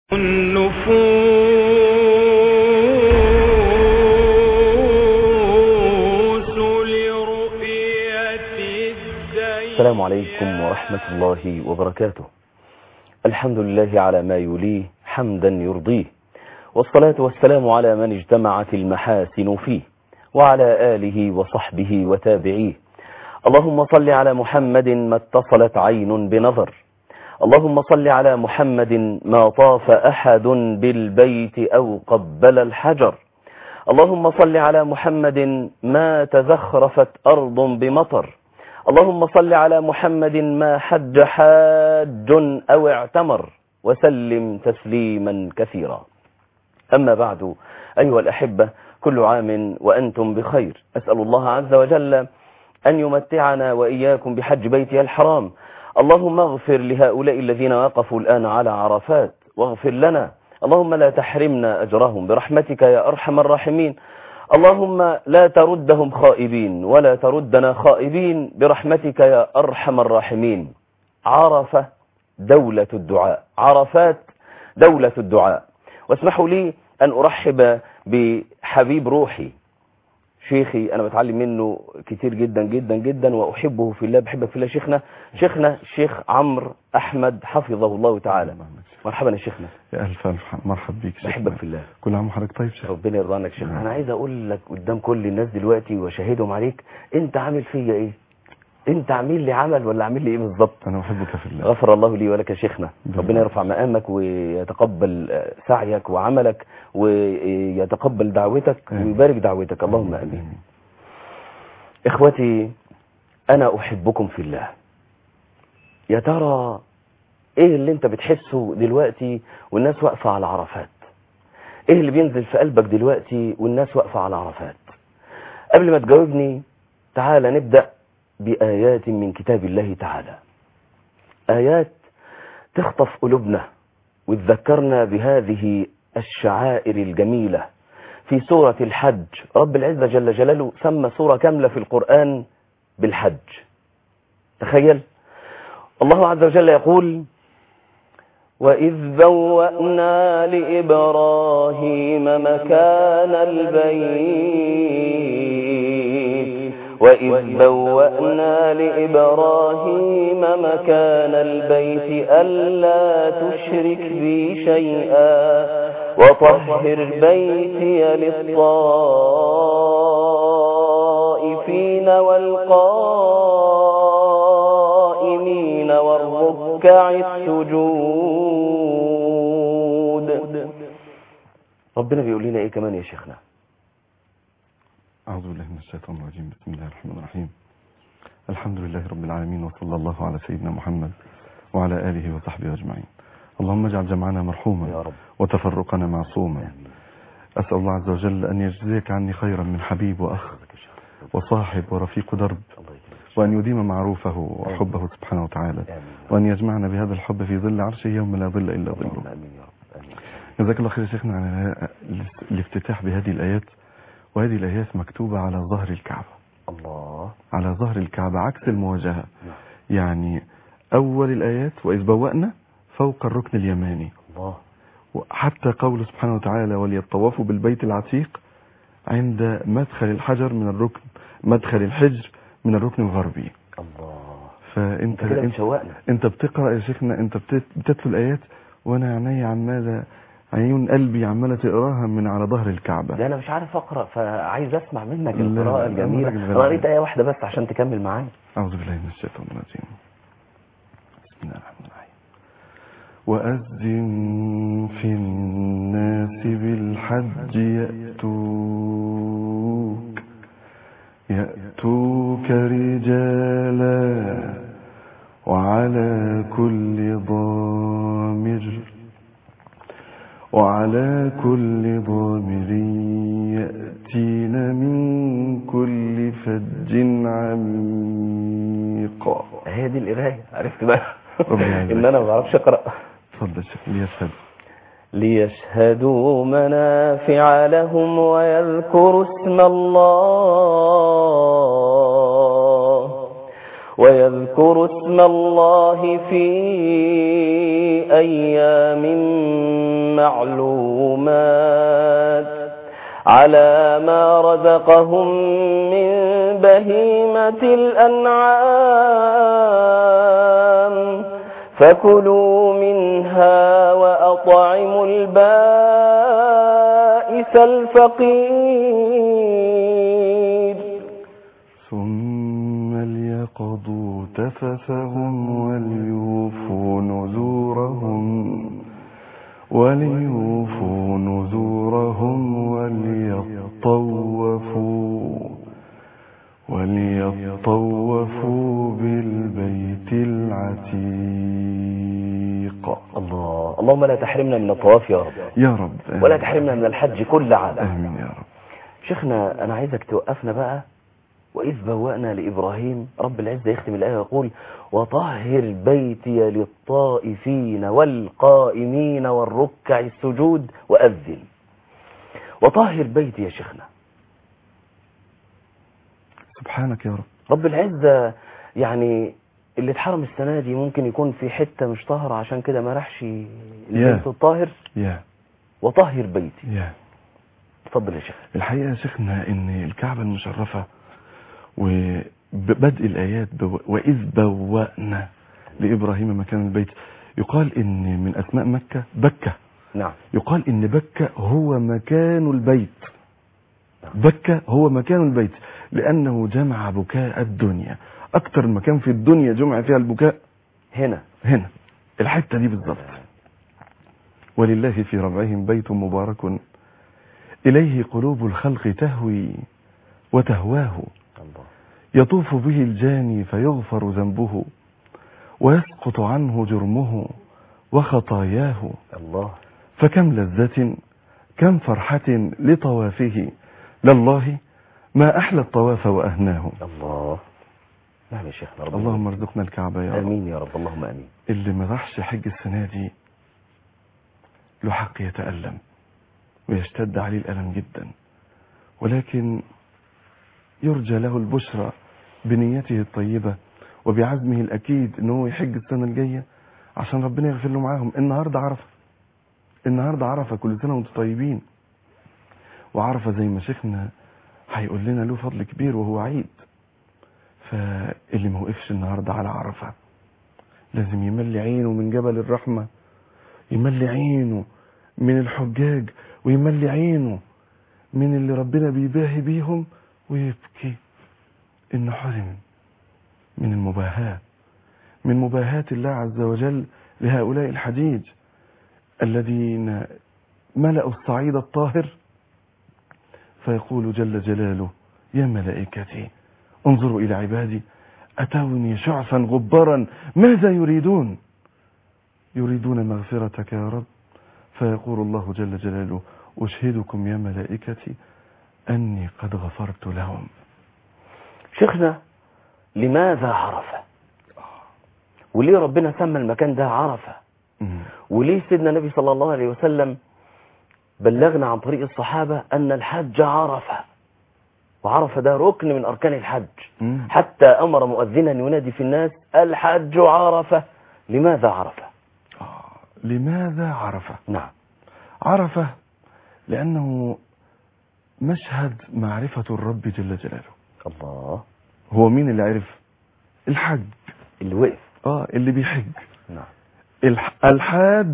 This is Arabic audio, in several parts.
السلام عليكم ورحمة الله وبركاته. الحمد لله على ما يليه حمدا يرضيه، والصلاة والسلام على من اجتمعت المحاسن فيه، وعلى آله وصحبه وتابعيه. اللهم صل على محمد ما اتصلت عين بنظر، اللهم صل على محمد ما طاف أحد بالبيت أو قبل الحجر، اللهم صل على محمد ما تزخرفت أرض بمطر، اللهم صل على محمد ما حج حاج أو اعتمر، وسلم تسليما كثيرا. أما بعد، أيها الأحبة، كل عام وأنتم بخير. أسأل الله عز وجل أن يمتعنا وإياكم بحج بيته الحرام. اللهم اغفر لهؤلاء الذين وقفوا الآن على عرفات، واغفر لنا، اللهم لا تحرمنا أجرهم برحمتك يا أرحم الراحمين. اللهم لا تردهم خائبين ولا تردنا خائبين برحمتك يا أرحم الراحمين. عرفة دولة الدعاء، عرفات دولة الدعاء. واسمحوا لي أن أرحب بحبيب روحي، شيخي، أنا بتعلم منه كتير جدا جدا جدا وأحبه في الله، بحبك في الله. شيخنا الشيخ عمرو أحمد حفظه الله تعالى. مرحبا يا شيخنا. يا ألف مرحب بيك شيخنا. بحبك في الله. كل عام وحضرتك طيب شيخ. ربنا يرضى عنك شيخنا. أنا عايز أقول لك قدام كل الناس دلوقتي وشاهدهم عليك، أنت عامل فيا إيه؟ أنت عامل لي عمل ولا عامل لي إيه بالظبط؟ أنا أحبك في الله. غفر الله لي ولك يا شيخنا. ربنا يرفع مقامك ويتقبل سعيك وعملك ويتقبل دعوتك ويبارك دعوتك، اللهم آمين. إخوتي، أنا أحبكم في الله. يا ترى إيه اللي أنت بتحسه دلوقتي والناس واقفة على عرفات؟ إيه اللي بينزل في قلبك دلوقتي والناس واقفة على عرفات؟ قبل ما تجاوبني، تعال نبدأ بآيات من كتاب الله تعالى، آيات تخطف قلوبنا وتذكرنا بهذه الشعائر الجميلة. في سورة الحج رب العزة جل جلاله سمى سورة كاملة في القرآن بالحج. تخيل الله عز وجل يقول: وإذ بوأنا لإبراهيم مكان البيت وإذ بوأنا لإبراهيم مكان البيت ألا تشرك بي شيئا وطهر بيتي للطائفين والقائمين والركع السجود. ربنا بيقول لنا ايه كمان يا شيخنا؟ أعوذ بالله من الشيطان الرجيم، بسم الله الرحمن الرحيم. الحمد لله رب العالمين، وصلى الله على سيدنا محمد وعلى آله وصحبه أجمعين. اللهم اجعل جمعنا مرحوما يا رب، وتفرقنا معصوما. أسأل الله عز وجل أن يجزيك عني خيرا من حبيب وأخ وصاحب ورفيق درب، وأن يديم معروفه وحبه سبحانه وتعالى، وأن يجمعنا بهذا الحب في ظل عرشه يوم لا ظل إلا ظله. جزاك الله خير يا شيخنا على الافتتاح بهذه الآيات. وهذه الآيات مكتوبة على ظهر الكعبة. الله، على ظهر الكعبة عكس المواجهة. يعني أول الآيات وإذ بوأنا فوق الركن اليماني. الله. حتى قوله سبحانه وتعالى وليطوفوا بالبيت العتيق عند مدخل الحجر من الركن، مدخل الحجر من الركن الغربي. الله. انت بتقرأ يا شيخنا، انت بتتلو الآيات وانا عيني عمالة، عيون قلبي عمالة تقراها من على ظهر الكعبة. لا انا مش عارف اقرأ، فعايز اسمع منك القراءة الجميلة. انا قريت آية واحدة بس عشان تكمل معايا. أعوذ بالله من الشيطان الرجيم. بسم الله الرحمن الرحيم. وأذن في الناس بالحج يأتوك رجالا وعلى كل ضامر يأتين من كل فج عميق. هي دي القراية، عرفت بقى ان انا ما بعرفش اقرأ. اتفضل شيخ. ليشهدوا منافع لهم ويذكروا اسم الله في أيام معلومات على ما رزقهم من بهيمة الأنعام فكلوا منها وأطعموا البائس الفقير ثم ليقضوا تفثهم وليوفوا نذورهم وليطوفوا بالبيت العتيق. الله، اللهم لا تحرمنا من الطواف يا رب يا رب، ولا تحرمنا من الحج كل عام. آمين يا رب. شيخنا أنا عايزك توقفنا بقى. وإذ بوأنا لإبراهيم، رب العزة يختم الآية ويقول وطهر بيتي للطائفين والقائمين والركع السجود وأذن. وطهر بيتي يا شيخنا. سبحانك يا رب. رب العزة يعني اللي اتحرم السنة دي ممكن يكون في حتة مش طاهرة، عشان كده ما راحش البيت الطاهر. وطهر بيتي. اتفضل يا شيخ. الحقيقة يا شيخنا ان الكعبة المشرفة وبدء الآيات وإذ بوأنا لإبراهيم مكان البيت، يقال إن من أسماء مكة بكة. نعم. يقال إن بكة هو مكان البيت. نعم. بكة هو مكان البيت لأنه جمع بكاء الدنيا. أكتر مكان في الدنيا جمع فيها البكاء هنا الحتة دي بالضبط. ولله في ربعهم بيت مبارك إليه قلوب الخلق تهوي وتهواه يطوف به الجاني فيغفر ذنبه ويسقط عنه جرمه وخطاياه. الله. فكم لذة كم فرحة لطوافه لله ما أحلى الطواف وأهناه. الله. نعم يا شيخنا. اللهم ارزقنا الكعبة يا رب. آمين يا رب. اللهم آمين. اللي ما راحش حج السنة دي له حق يتألم ويشتد عليه الألم جدا، ولكن يرجى له البشرى بنيته الطيبة وبعزمه الأكيد أنه يحج السنة الجاية عشان ربنا يغفر له معاهم. النهاردة عرفة، كل سنة وانتم طيبين. وعرفة زي ما شيخنا هيقول لنا له فضل كبير وهو عيد. فاللي ما وقفش النهاردة على عرفة لازم يملي عينه من جبل الرحمة، يملي عينه من الحجاج، ويملي عينه من اللي ربنا بيباهي بيهم، ويبكي إنه حرم من المباهاة، من مباهاة الله عز وجل لهؤلاء الحجيج الذين ملأوا الصعيد الطاهر. فيقول جل جلاله يا ملائكتي انظروا إلى عبادي أتوني شعثا غبرا ماذا يريدون؟ يريدون مغفرتك يا رب. فيقول الله جل جلاله أشهدكم يا ملائكتي أني قد غفرت لهم. شيخنا لماذا عرفة؟ وليه ربنا سمى المكان ده عرفة؟ وليه سيدنا النبي صلى الله عليه وسلم بلغنا عن طريق الصحابة أن الحج عرفة، وعرفة ده ركن من أركان الحج، حتى أمر مؤذنا ينادي في الناس الحج عرفة. لماذا عرفة؟ لماذا عرفة؟ نعم. عرفة لأنه مشهد معرفة الرب جل جلاله. الله. هو مين اللي عرف؟ الحج اللي وقف. اللي بيحج. نعم. الحاج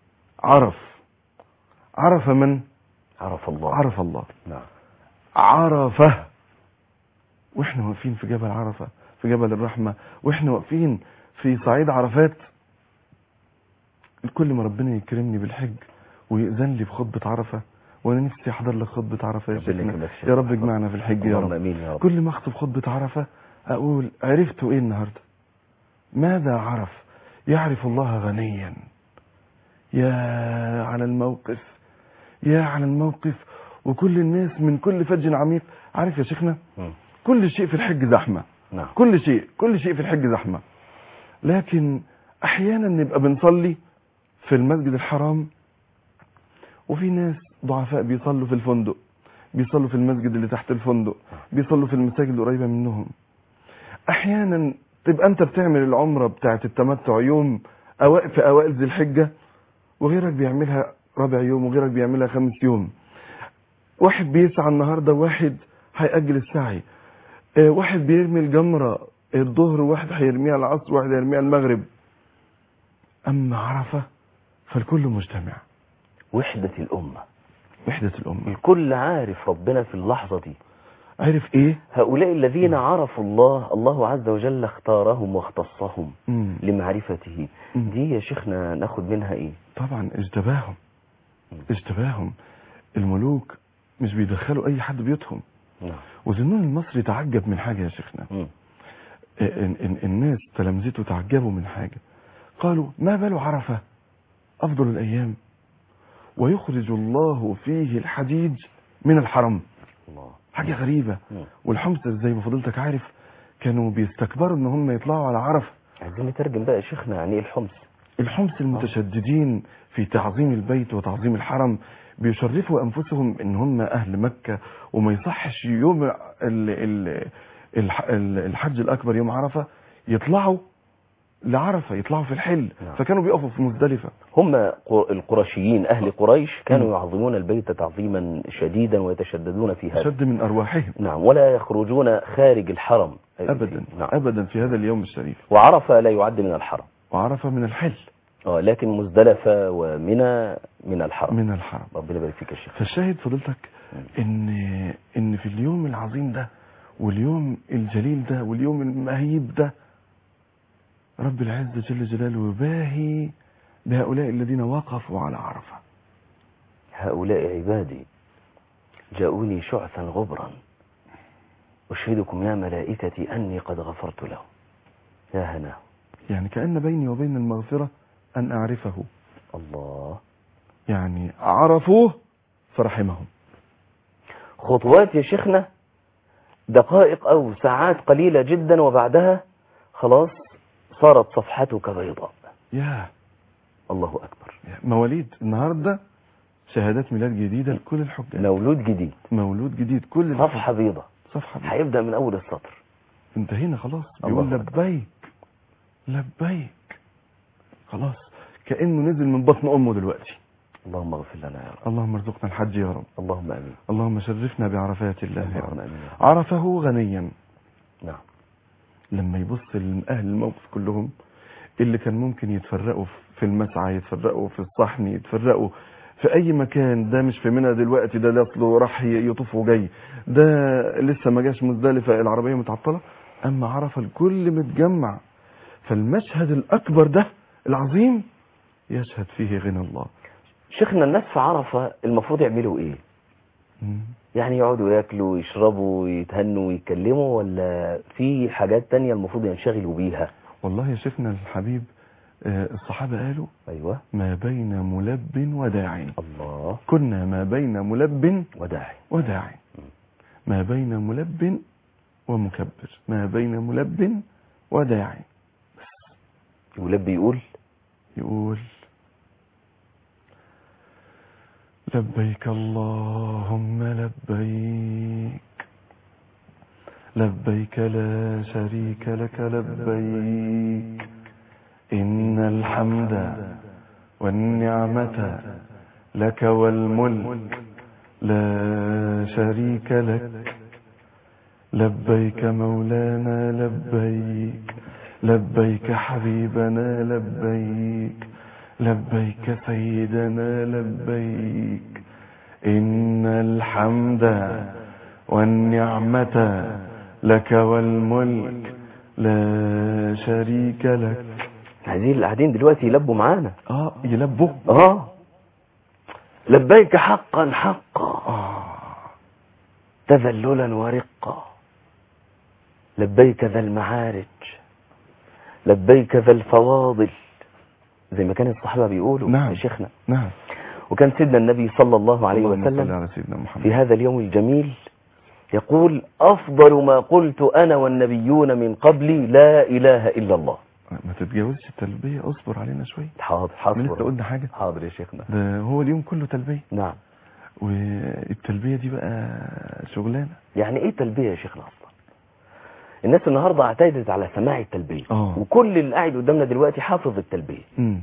عرف من؟ عرف الله. عرف الله. نعم. عرفة. واحنا واقفين في جبل عرفة، في جبل الرحمة، واحنا واقفين في صعيد عرفات، كل ما ربنا يكرمني بالحج ويأذن لي بخطبة عرفة، وانا نفسي احضر لك خطبة عرفة يا شيخنا، يا رب اجمعنا في الحج يا رب. كل ما اخطب خطبة عرفة اقول عرفت ايه النهاردة؟ ماذا عرف؟ يعرف الله غنيا. يا على الموقف، يا على الموقف. وكل الناس من كل فج عميق. عارف يا شيخنا كل شيء في الحج زحمة. نعم. كل شيء في الحج زحمة، لكن احيانا نبقى بنصلي في المسجد الحرام وفي ناس ضعفاء بيصلوا في الفندق، بيصلوا في المسجد اللي تحت الفندق، بيصلوا في المساجد القريبة منهم. احيانا تبقى انت بتعمل العمرة بتاعت التمتع يوم في اوائل ذي الحجة، وغيرك بيعملها رابع يوم وغيرك بيعملها 5 يوم. واحد بيسعى النهاردة، واحد هيأجل السعي، واحد بيرمي الجمرة الظهر، واحد هيرميها العصر، واحد هيرميها المغرب. أما عرفة فالكل مجتمع. وحدة الأمة، وحدة الأمة. الكل عارف ربنا في اللحظة دي. عارف إيه؟ هؤلاء الذين عرفوا الله عز وجل اختارهم واختصهم لمعرفته. دي يا شيخنا ناخد منها إيه؟ طبعا اجتباهم. الملوك مش بيدخلوا أي حد بيوتهم. وذنون المصري تعجب من حاجة يا شيخنا. الناس تلامذته تعجبوا من حاجة، قالوا ما بال عرفة أفضل الأيام ويخرج الله فيه الحجيج من الحرم. الله. حاجة غريبة. والحمص زي ما فضلتك عارف كانوا بيستكبروا ان هم يطلعوا على عرفة. عايزين نترجم بقى يا شيخنا يعني ايه الحمص؟ الحمص المتشددين في تعظيم البيت وتعظيم الحرم، بيشرفوا انفسهم ان هم اهل مكة، وما يصحش يوم الحج الاكبر يوم عرفة يطلعوا لعرفة، يطلعوا في الحل. فكانوا بيقفوا في مزدلفة. هم القرشيين أهل قريش كانوا يعظمون البيت تعظيما شديدا ويتشددون في هذا، شد من أرواحهم. نعم. ولا يخرجون خارج الحرم أبدا. نعم. أبدا في هذا اليوم الشريف. وعرفة لا يعد من الحرم، وعرفة من الحل. لكن مزدلفة ومنى من الحرم. من الحرم. ربنا يبارك فيك يا شيخ. فالشاهد فضلتك إن في اليوم العظيم ده واليوم الجليل ده واليوم المهيب ده رب العزة جل جلاله يباهي بهؤلاء الذين وقفوا على عرفة. هؤلاء عبادي جاءوني شعثا غبرا أشهدكم يا ملائكتي أني قد غفرت له. يا هناه. يعني كأن بيني وبين المغفرة أن أعرفه. الله. يعني عرفوه فرحمهم. خطوات يا شيخنا دقائق أو ساعات قليلة جدا وبعدها خلاص صارت صفحتك بيضاء. يا الله أكبر. مواليد النهاردة شهادات ميلاد جديدة لكل الحجاج. مولود جديد كل صفحة بيضة. هيبدأ من أول السطر. انتهينا خلاص. بيقول لبيك خلاص، كأنه نزل من بطن أمه دلوقتي. اللهم اغفر لنا يا رب. اللهم ارزقنا الحج يا رب. اللهم آمين. اللهم شرفنا بعرفات الله يا رب. آمين. عرفه غنيا. نعم. لما يبص لأهل الموقف كلهم اللي كان ممكن يتفرقوا في المسعى، يتفرقوا في الصحن، يتفرقوا في أي مكان، ده مش في منى دلوقتي، ده اصله راح يطوف وجاي، ده لسه ما جاش مزدلفة، العربية متعطلة. أما عرفة الكل متجمع. فالمشهد الأكبر ده العظيم يشهد فيه غنى الله. شيخنا الناس في عرفة المفروض يعملوا ايه؟ يعني يقعدوا ياكلوا ويشربوا ويتهنوا ويتكلموا، ولا في حاجات تانية المفروض ينشغلوا بيها؟ والله يا شيخنا الحبيب الصحابة قالوا أيوة ما بين ملب وداعي. الله. كنا ما بين ملب وداعي. ما بين ملب ومكبر، ما بين ملب وداعي. ملب يقول لبيك اللهم لبيك، لبيك لا شريك لك لبيك، إن الحمد والنعمة لك والملك لا شريك لك. لبيك مولانا لبيك، لبيك حبيبنا لبيك، لبيك سيدنا لبيك، إن الحمد والنعمة لك والملك لا شريك لك. هذه القاعدين دلوقتي يلبوا معانا. يلبوا. لبيك حقا حقا تذللا ورقا، لبيك ذا المعارج، لبيك ذا الفواضل، زي ما كان الصحابة بيقولوا. نعم يا شيخنا. نعم. وكان سيدنا النبي صلى الله عليه وسلم في هذا اليوم الجميل يقول أفضل ما قلت أنا والنبيون من قبلي لا إله إلا الله. ما تتجاوزش التلبية، اصبر علينا شوية. حاضر. لسه قلنا حاجة. حاضر يا شيخنا. ده هو اليوم كله تلبية. نعم. والتلبية دي بقى شغلانة. يعني ايه تلبية يا شيخنا اصلا؟ الناس النهاردة اعتادت على سماع التلبية. وكل اللي قاعد قدامنا دلوقتي حافظ التلبية.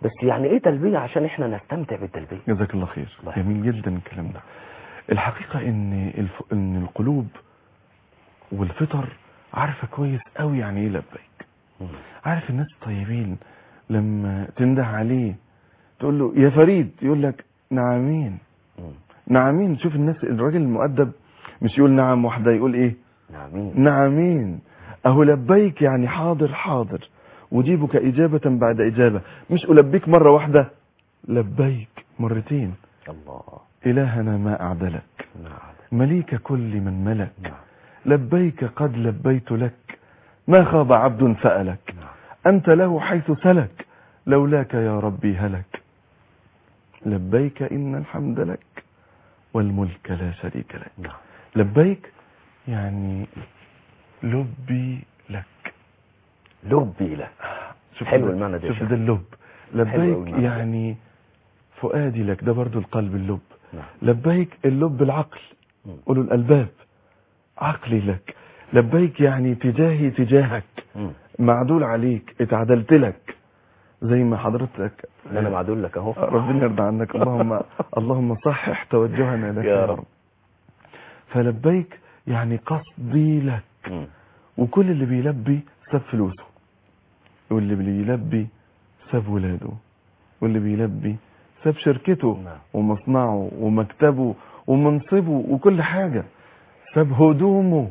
بس يعني ايه تلبية عشان احنا نستمتع بالتلبية؟ جزاك الله خير. جميل جدا الكلام ده. الحقيقة ان القلوب والفطر عارفة كويس قوي يعني ايه لبيك. عارف الناس الطيبين لما تنده عليه تقول له يا فريد يقول لك نعمين. نعمين. شوف الناس، الراجل المؤدب مش يقول نعم واحدة، يقول ايه؟ نعمين. نعمين. اهو لبيك يعني حاضر حاضر، وجيبك اجابة بعد اجابة. مش البيك مرة واحدة، لبيك مرتين. الله. الهنا ما اعدلك، مليك كل من ملك. لبيك قد لبيت لك، ما خاب عبد سألك. انت له حيث سلك، لولاك يا ربي هلك. لبيك إن الحمد لك والملك لا شريك لك. لبيك يعني لبي لك. لبي لك. حلو المعنى ده. شوف ده اللب. لبيك يعني فؤادي لك، ده برضو القلب اللب. لبيك اللب العقل، قولوا الألباب، عقلي لك. لبيك يعني تجاهي تجاهك، معدول عليك، اتعدلت لك. زي ما حضرتك انا معدول لك اهو. ربنا يرضى عنك. اللهم صحح توجهنا لك يا رب. فلبيك يعني قصدي لك. وكل اللي بيلبي ساب فلوسه، واللي بيلبي ساب ولاده، واللي بيلبي ساب شركته ومصنعه ومكتبه ومنصبه وكل حاجة، ساب هدومه،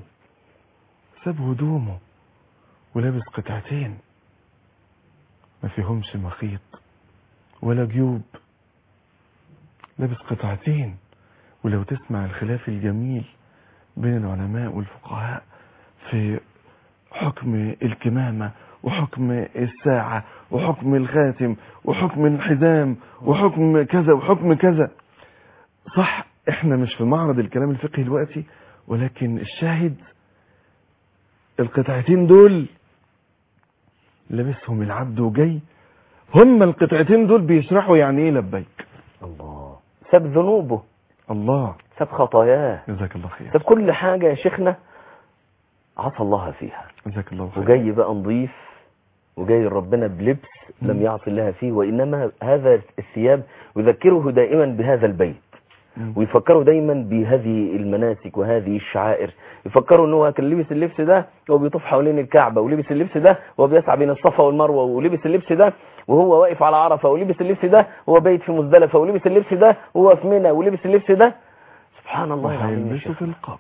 ولابس قطعتين ما فيهمش مخيط ولا جيوب، لابس قطعتين. ولو تسمع الخلاف الجميل بين العلماء والفقهاء في حكم الكمامة وحكم الساعة وحكم الخاتم وحكم الحزام وحكم كذا وحكم كذا، صح احنا مش في معرض الكلام الفقهي دلوقتي، ولكن الشاهد القطعتين دول لابسهم العبد وجاي، هم القطعتين دول بيشرحوا يعني ايه لبيك. الله. ساب ذنوبه، الله ساب خطاياه، جزاك الله خير، ساب كل حاجة يا شيخنا عصى الله فيها، جزاك الله خير، وجاي بقى نضيف، وجاي ربنا بلبس لم يعصي الله فيه، وإنما هذا الثياب يذكره دائما بهذا البيت، ويفكروا دايما بهذه المناسك وهذه الشعائر. يفكروا ان هو كان لبس اللبس ده وهو بيطوف حوالين الكعبة، ولبس اللبس ده وهو بيسعى بين الصفا والمروة، ولبس اللبس ده وهو واقف على عرفة، ولبس اللبس ده وهو بايت في مزدلفة، ولبس اللبس ده وهو في منى، ولبس اللبس ده سبحان الله العظيم. وهيلبسه في القبر.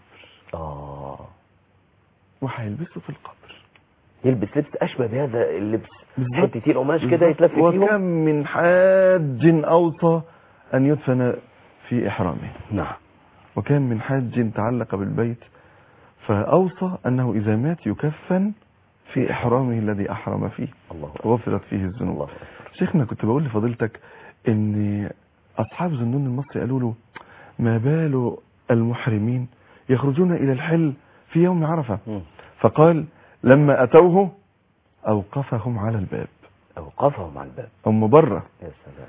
وهيلبسه في القبر. يلبس لبس اشبه بهذا اللبس، حتتين قماش كده يتلف فيهم. وكم من حاج اوصى ان يدفن في إحرامه. نعم. وكان من حاج تعلق بالبيت فأوصى أنه إذا مات يكفن في إحرامه الذي أحرم فيه، وغفرت فيه الذنوب. شيخنا كنت بقول لفضيلتك أن أصحاب ذنون المصري قالوا له ما بال المحرمين يخرجون إلى الحل في يوم عرفة، فقال لما أتوه أوقفهم على الباب. أوقفهم على الباب، هم بره، يا سلام.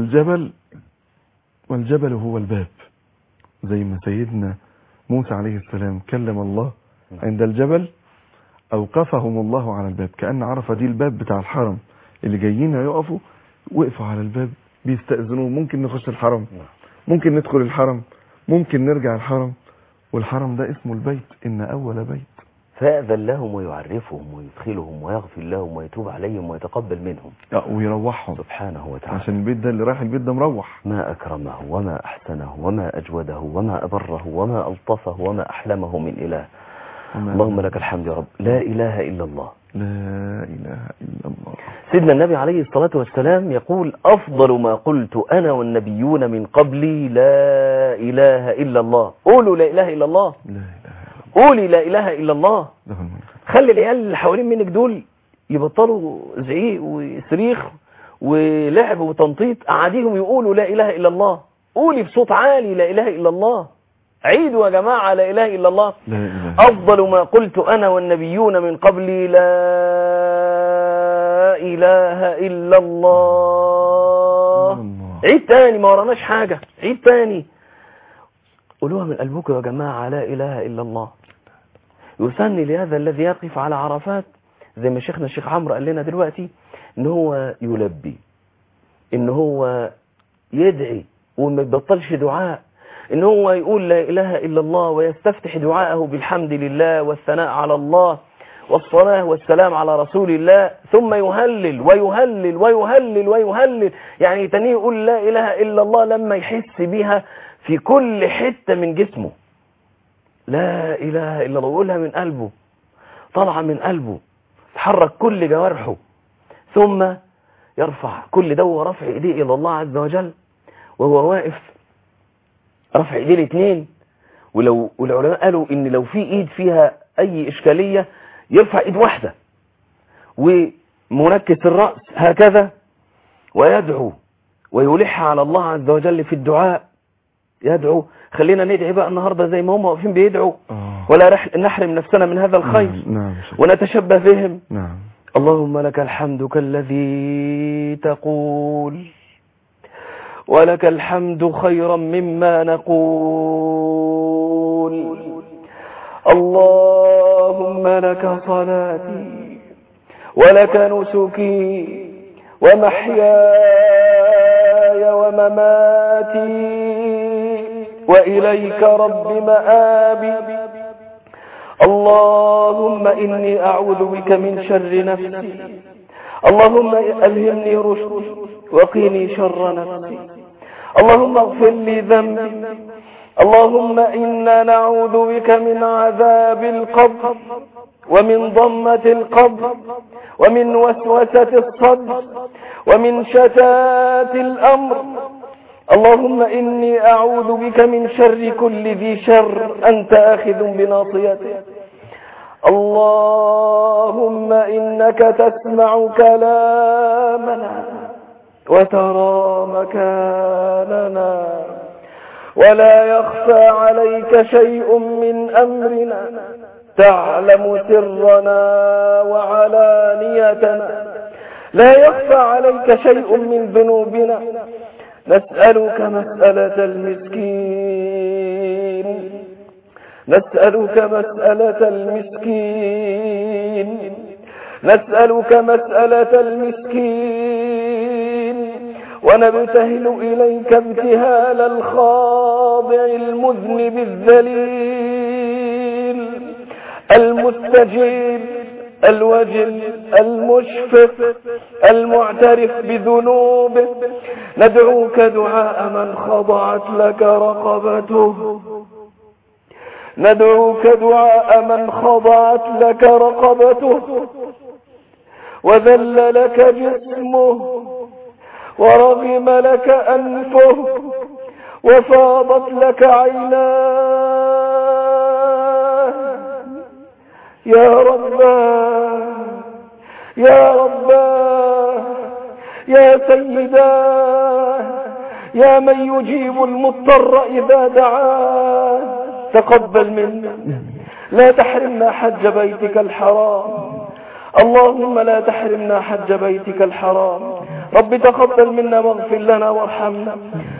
والجبل هو الباب، زي ما سيدنا موسى عليه السلام كلم الله عند الجبل، أوقفهم الله على الباب. كأن عرفة دي الباب بتاع الحرم، اللي جايين يقفوا وقفوا على الباب بيستأذنوه، ممكن نخش الحرم، ممكن ندخل الحرم، ممكن نرجع الحرم، والحرم ده اسمه البيت، إن أول بيت. فأذن لهم ويعرفهم ويدخلهم ويغفر لهم ويتوب عليهم ويتقبل منهم ويروحهم سبحانه وتعالى، عشان البيت ده اللي رايح البيت ده مروح. ما أكرمه وما أحسنه وما أجوده وما أبره وما ألطفه وما أحلمه من إله. اللهم لك الحمد يا رب. لا إله إلا الله، لا إله إلا الله. سيدنا النبي عليه الصلاة والسلام يقول أفضل ما قلت أنا والنبيون من قبلي لا إله إلا الله. قولوا لا إله إلا الله، لا إله إلا الله، قولي لا إله إلا الله. خلي العيال اللي حوالين منك دول يبطلوا زعيق وصريخ ولعب وتنطيط، قعديهم يقولوا لا إله إلا الله. قولي بصوت عالي لا إله إلا الله. عيدوا يا جماعة لا إله إلا الله. لا إله. أفضل ما قلت أنا والنبيون من قبلي لا إله إلا الله. عيد تاني، ما وراناش حاجة، عيد تاني، قولوها من قلبكم يا جماعة لا إله إلا الله. يثني لهذا الذي يقف على عرفات زي ما شيخنا الشيخ عمرو قال لنا دلوقتي ان هو يلبي ان هو يدعي وما يبطلش دعاء، ان هو يقول لا اله الا الله ويستفتح دعاءه بالحمد لله والثناء على الله والصلاة والسلام على رسول الله، ثم يهلل ويهلل ويهلل ويهلل، يعني تاني يقول لا اله الا الله لما يحس بها في كل حتة من جسمه. لا اله الا الله، يقولها من قلبه، طالعة من قلبه، تحرك كل جوارحه، ثم يرفع كل ده ورفع ايديه الى الله عز وجل وهو واقف، رفع ايديه الاثنين. والعلماء قالوا ان لو في ايد فيها اي اشكالية يرفع ايد واحدة ومنكس الرأس هكذا ويدعو ويلح على الله عز وجل في الدعاء، يدعو. خلينا ندعي بقى النهاردة زي ما هم واقفين بيدعوا، ولا نحرم نفسنا من هذا الخير. نعم. ونتشبه بهم. نعم. اللهم لك الحمد كالذي تقول، ولك الحمد خيرا مما نقول. اللهم لك صلاتي ولك نسكي ومحياي ومماتي وإليك رب مآبي. اللهم إني أعوذ بك من شر نفسي، اللهم ألهمني رشدي وقيني شر نفسي، اللهم اغفر لي ذنبي. اللهم إنا نعوذ بك من عذاب القبر ومن ضمة القبر ومن وسوسة الصدر ومن شتات الأمر. اللهم إني أعوذ بك من شر كل ذي شر أنت آخذ بناصيته. اللهم إنك تسمع كلامنا وترى مكاننا ولا يخفى عليك شيء من أمرنا، تعلم سرنا وعلانيتنا، لا يخفى عليك شيء من ذنوبنا. نسألك مسألة المسكين، نسألك مسألة المسكين، نسألك مسألة المسكين، ونبتهل إليك ابتهال الخاضع المذنب الذليل المستجيب الوجل المشفق المعترف بذنوبه. ندعوك دعاء من خضعت لك رقبته، ندعوك دعاء من خضعت لك رقبته وذل لك جسمه ورغم لك أنفه وفاضت لك عيناه. يا رباه يا رباه يا سيداه يا من يجيب المضطر إذا دعاه، تقبل منا، لا تحرمنا حج بيتك الحرام. اللهم لا تحرمنا حج بيتك الحرام. رب تقبل منا واغفر لنا وارحمنا.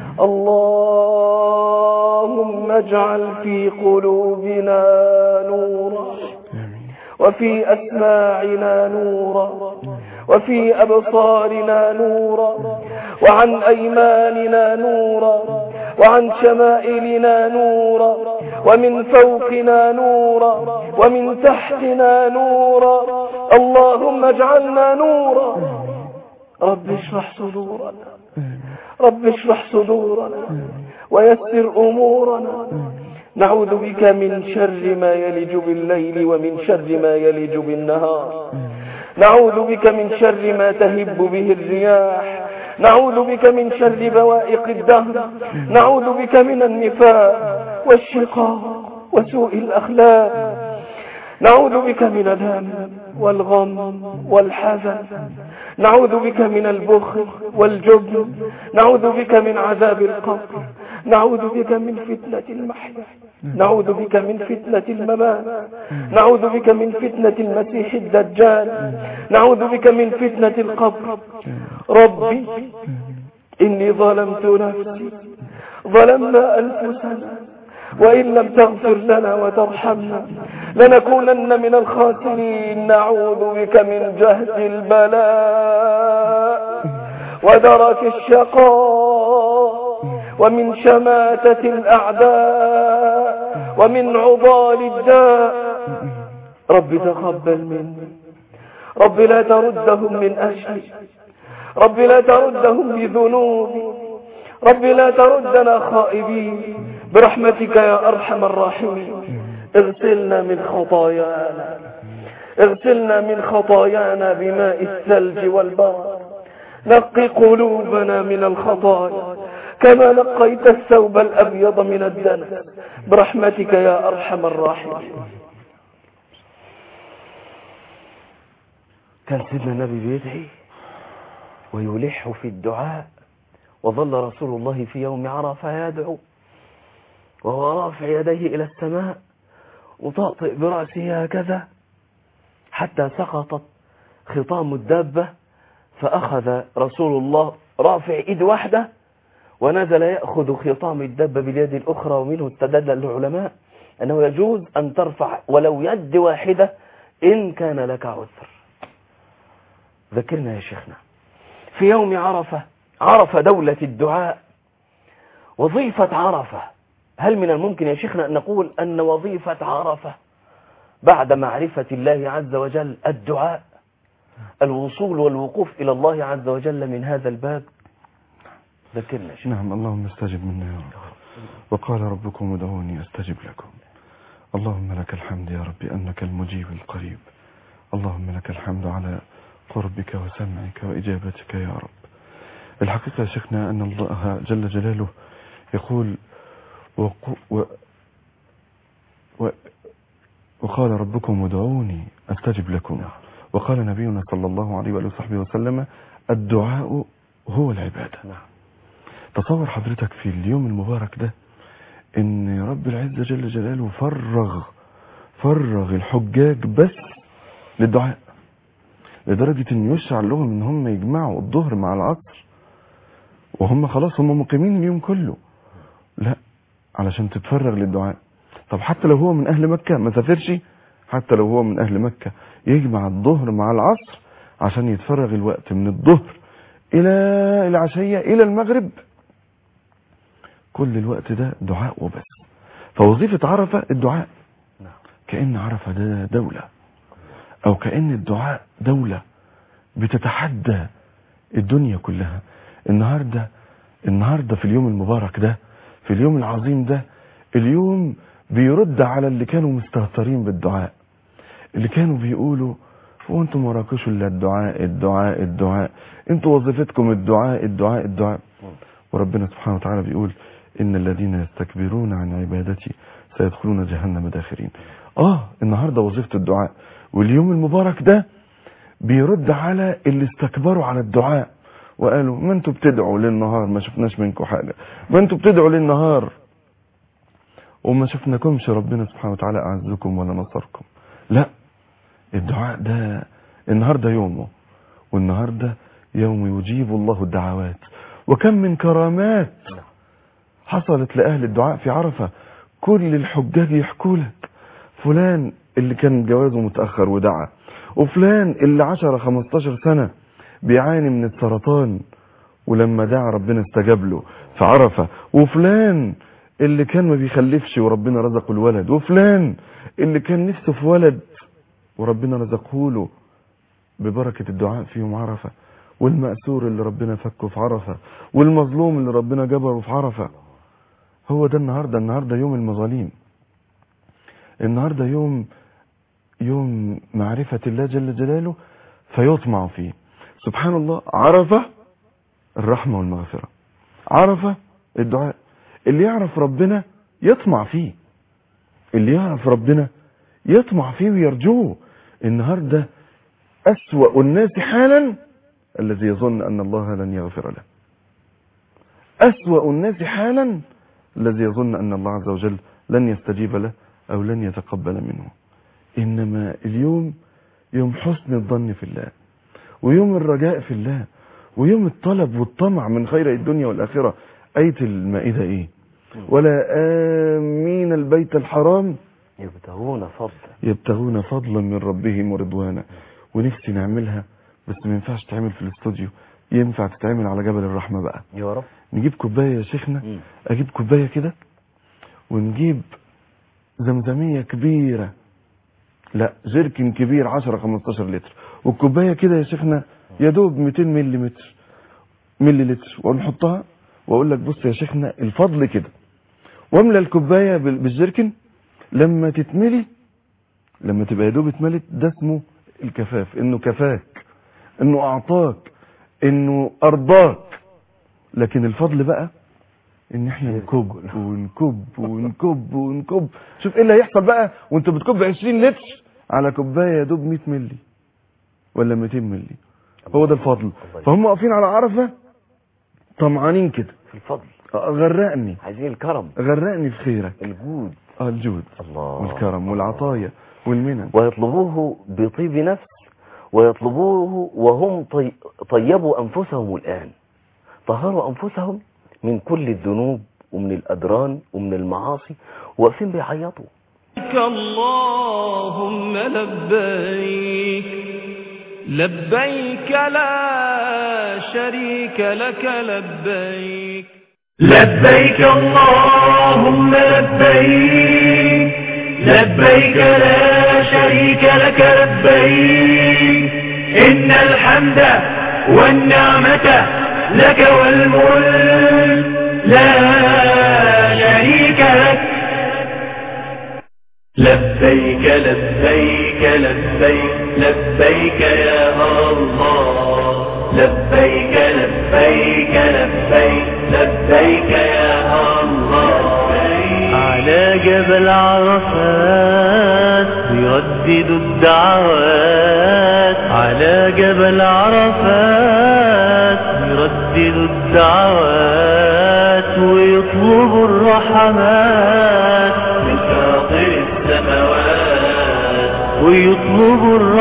اللهم اجعل في قلوبنا نورا وفي أسماعنا نورا وفي أبصارنا نورا وعن أيماننا نورا وعن شمائلنا نورا ومن فوقنا نورا ومن تحتنا نورا. اللهم اجعلنا نورا. رب اشرح صدورنا، رب اشرح صدورنا ويسر أمورنا. نعوذ بك من شر ما يلج بالليل ومن شر ما يلج بالنهار. نعوذ بك من شر ما تهب به الرياح. نعوذ بك من شر بوائق الدهر. نعوذ بك من النفاق والشقاق وسوء الأخلاق. نعوذ بك من الهم والغم والحزن. نعوذ بك من البخل والجبن. نعوذ بك من عذاب القبر. نعوذ بك من فتنة المحيا. نعوذ بك من فتنة الممات. نعوذ بك من فتنة المسيح الدجال. نعوذ بك من فتنة القبر. ربي إني ظلمت نفسي، ظلمنا أنفسنا، وإن لم تغفر لنا وترحمنا لنكونن من الخاسرين. نعوذ بك من جهد البلاء ودرك الشقاء ومن شماتة الأعداء ومن عضال الداء. رب تقبل مني، رب لا تردهم من أجلي، رب لا تردهم بذنوبي، رب لا تردنا خائبين برحمتك يا أرحم الراحمين. اغسلنا من خطايانا، اغسلنا من خطايانا بماء الثلج والبرد. نقي قلوبنا من الخطايا كما نقيت الثوب الأبيض من الدنس برحمتك يا أرحم الراحمين. كان سيدنا النبي بيدعي ويلح في الدعاء، وظل رسول الله في يوم عرفة يدعو وهو رافع يديه إلى السماء وطأطئ برأسه هكذا حتى سقطت خطام الدابة، فأخذ رسول الله رافع إيد واحدة ونزل يأخذ خطام الدابة باليد الأخرى. ومنه استدل العلماء أنه يجوز أن ترفع ولو يد واحدة إن كان لك عذر. ذكرنا يا شيخنا في يوم عرفة، عرفة دولة الدعاء، وظيفة عرفة. هل من الممكن يا شيخنا أن نقول أن وظيفة عرفة بعد معرفة الله عز وجل الدعاء، الوصول والوقوف إلى الله عز وجل من هذا الباب؟ ذكرنا شيخنا. نعم، اللهم استجب منا يا رب. وقال ربكم ادعوني استجب لكم. اللهم لك الحمد يا رب أنك المجيب القريب. اللهم لك الحمد على قربك وسمعك وإجابتك يا رب. الحقيقة يا شيخنا أن الله جل جلاله يقول وقال ربكم ادعوني استجب لكم. وقال نبينا صلى الله عليه وآله وصحبه وسلم الدعاء هو العبادة. تصور حضرتك في اليوم المبارك ده ان رب العزة جل جلاله فرغ الحجاج بس للدعاء، لدرجة ان يشرع لهم ان هم يجمعوا الظهر مع العصر وهم خلاص هم مقيمين اليوم كله، لا علشان تتفرغ للدعاء. طب حتى لو هو من اهل مكة ما سافرش، حتى لو هو من اهل مكة يجمع الظهر مع العصر عشان يتفرغ الوقت من الظهر الى العشية الى المغرب، كل الوقت ده دعاء وبس. فوظيفة عرفة الدعاء، كأن عرفة ده دولة، او كأن الدعاء دولة بتتحدى الدنيا كلها. النهاردة في اليوم المبارك ده، في اليوم العظيم ده، اليوم بيرد على اللي كانوا مستهترين بالدعاء، اللي كانوا بيقولوا هو انتم وراكوش الا الدعاء الدعاء الدعاء، انتوا وظيفتكم الدعاء الدعاء الدعاء. وربنا سبحانه وتعالى بيقول ان الذين يستكبرون عن عبادتي سيدخلون جهنم داخرين. النهاردة وظيفة الدعاء، واليوم المبارك ده بيرد على اللي استكبروا على الدعاء وقالوا ما انتوا بتدعوا للنهار ما شفناش منكم حاجة، ما انتوا بتدعوا للنهار وما شفناكمش ربنا سبحانه وتعالى أعزكم ولا نصركم. لا، الدعاء ده النهاردة يومه، والنهاردة يوم يجيب الله الدعوات. وكم من كرامات حصلت لأهل الدعاء في عرفة. كل الحجاج يحكوا لك فلان اللي كان جوازه متأخر ودعا، وفلان اللي 10-15 سنة بيعاني من السرطان ولما دعا ربنا استجاب له في عرفة، وفلان اللي كان ما بيخلفش وربنا رزقه الولد، وفلان اللي كان نفسه في ولد وربنا رزقه له ببركة الدعاء في يوم عرفة، والمأسور اللي ربنا فكه في عرفة، والمظلوم اللي ربنا جبره في عرفة. هو ده النهاردة يوم المظاليم، النهاردة يوم معرفة الله جل جلاله فيطمع فيه. سبحان الله، عرفة الرحمة والمغفرة، عرفة الدعاء. اللي يعرف ربنا يطمع فيه، اللي يعرف ربنا يطمع فيه ويرجوه. النهاردة أسوأ الناس حالا الذي يظن أن الله لن يغفر له، أسوأ الناس حالا الذي يظن أن الله عز وجل لن يستجيب له أو لن يتقبل منه. إنما اليوم يوم حسن الظن في الله، ويوم الرجاء في الله، ويوم الطلب والطمع من خير الدنيا والآخرة. آية المائدة إيه؟ ولا آمين البيت الحرام يبتغون فضلا من ربهم ورضوانا. ونفسي نعملها بس ما ينفعش تعمل في الاستوديو، ينفع تتعمل على جبل الرحمة بقى. يا رب. نجيب كوباية يا شيخنا، اجيب كوباية كده، ونجيب زمزمية كبيرة، لا جيركن كبير 10-15 لتر، والكوباية كده يا شيخنا يا دوب 200 ملي لتر، ونحطها واقول لك بص يا شيخنا الفضل كده، واملى الكوباية بالجيركن لما تتملي، لما تبقى يا دوب اتملت، ده اسمه الكفاف، انه كفاك، انه اعطاك، انه ارضاك. لكن الفضل بقى ان احنا نكب ونكب ونكب ونكب. شوف ايه اللي هيحصل بقى وانت بتكب 20 لتر على كوبايه يا دوب 100 ملي ولا 200 ملي. هو ده الفضل. فهم واقفين على عرفه طمعانين كده في الفضل. غرقني، عايزين الكرم، غرقني في خيرك، الجود. الجود الله. والكرم والعطايا والمنن. ويطلبوه بطيب نفس، ويطلبوه وهم طيبوا أنفسهم الآن، طهروا أنفسهم من كل الذنوب ومن الأدران ومن المعاصي، واقفين بيعيطوا. اللهم لبيك لبيك لا شريك لك لبيك. لبيك اللهم لبيك لبيك لا شريك لك لبيك. إن الحمد والنعمة لك والملك لا شريك لك. لبيك لبيك لبيك لبيك يا الله. لبيك لبيك لبيك لبيك يا الله. على جبل عرفات يردد الدعوات. على جبل عرفات يردد الدعوات ويطلب الرحمات من فاطر السماوات. ويطلب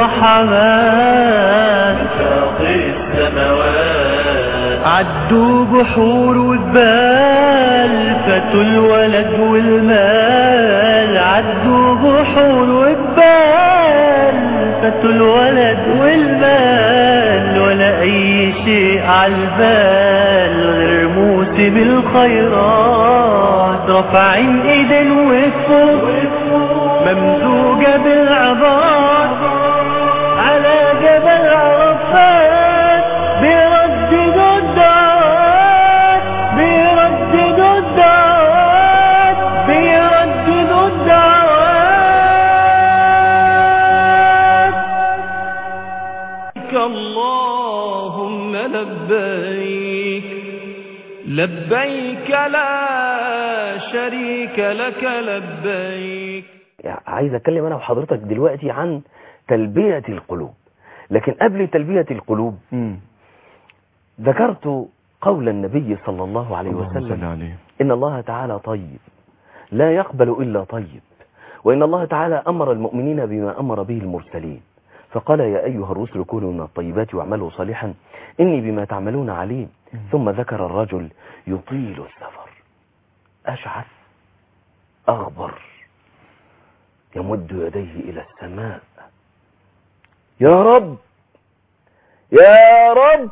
الرحمات من فاطر السماوات. عدوا بحور وجبال فاتوا الولد والمال. عدوا بحور وجبال فاتوا الولد والمال. ولا اي شيء عالبال غير موسم الخيرات. رافعين ايدين وفوق ممزوجة بالعباد. على جبل عرفات بيرددوا الدعوات. بيرددوا الدعوات. بيرددوا الدعوات. اللهم لبيك لبيك لا شريك لك لبيك. عايز اتكلم انا وحضرتك دلوقتي عن تلبية القلوب، لكن قبل تلبية القلوب ذكرت قول النبي صلى الله عليه وسلم إن الله تعالى طيب لا يقبل إلا طيب، وإن الله تعالى أمر المؤمنين بما أمر به المرسلين، فقال يا أيها الرسل كونوا من الطيبات واعملوا صالحا إني بما تعملون عليم. ثم ذكر الرجل يطيل السفر أشعث أغبر يمد يديه إلى السماء يا رب يا رب،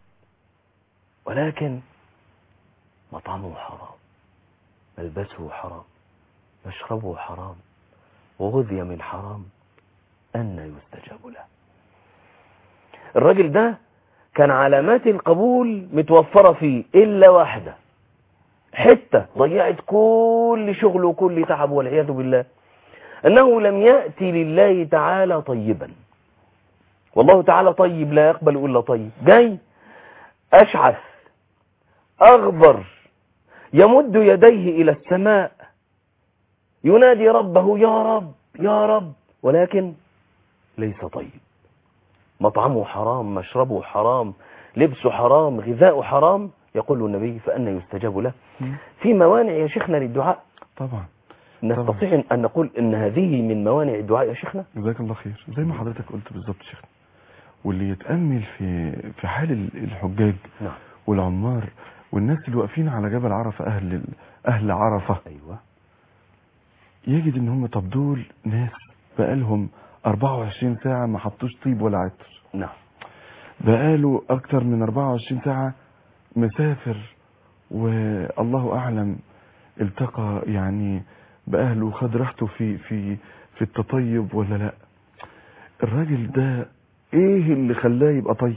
ولكن مطعمه حرام، ملبسه حرام، مشربه حرام، وغذي من حرام، أن يستجاب له. الراجل ده كان علامات القبول متوفرة فيه إلا واحدة، حتة ضيعت كل شغله وكل تعب والعياذ بالله، أنه لم يأتي لله تعالى طيبا. والله تعالى طيب لا يقبل إلا طيب، جاي أشعث أغبر يمد يديه إلى السماء ينادي ربه يا رب يا رب، ولكن ليس طيب، مطعمه حرام، مشربه حرام، لبسه حرام، غذاؤه حرام. يقول النبي فأنا يستجاب له. في موانع يا شيخنا للدعاء طبعا، نستطيع أن نقول أن هذه من موانع الدعاء يا شيخنا. جزاك الله خير، زي ما حضرتك قلت بالظبط شيخنا. واللي يتأمل في حال الحجاج والعمار والناس اللي واقفين على جبل عرفة، أهل عرفة، أيوة، يجد ان هم طب دول ناس بقالهم 24 ساعة ما حطوش طيب ولا عطر. نعم. بقاله اكتر من 24 ساعة مسافر، والله اعلم التقى يعني باهله وخد راحته في التطيب ولا لا. الراجل ده ايه اللي خلاه يبقى طيب؟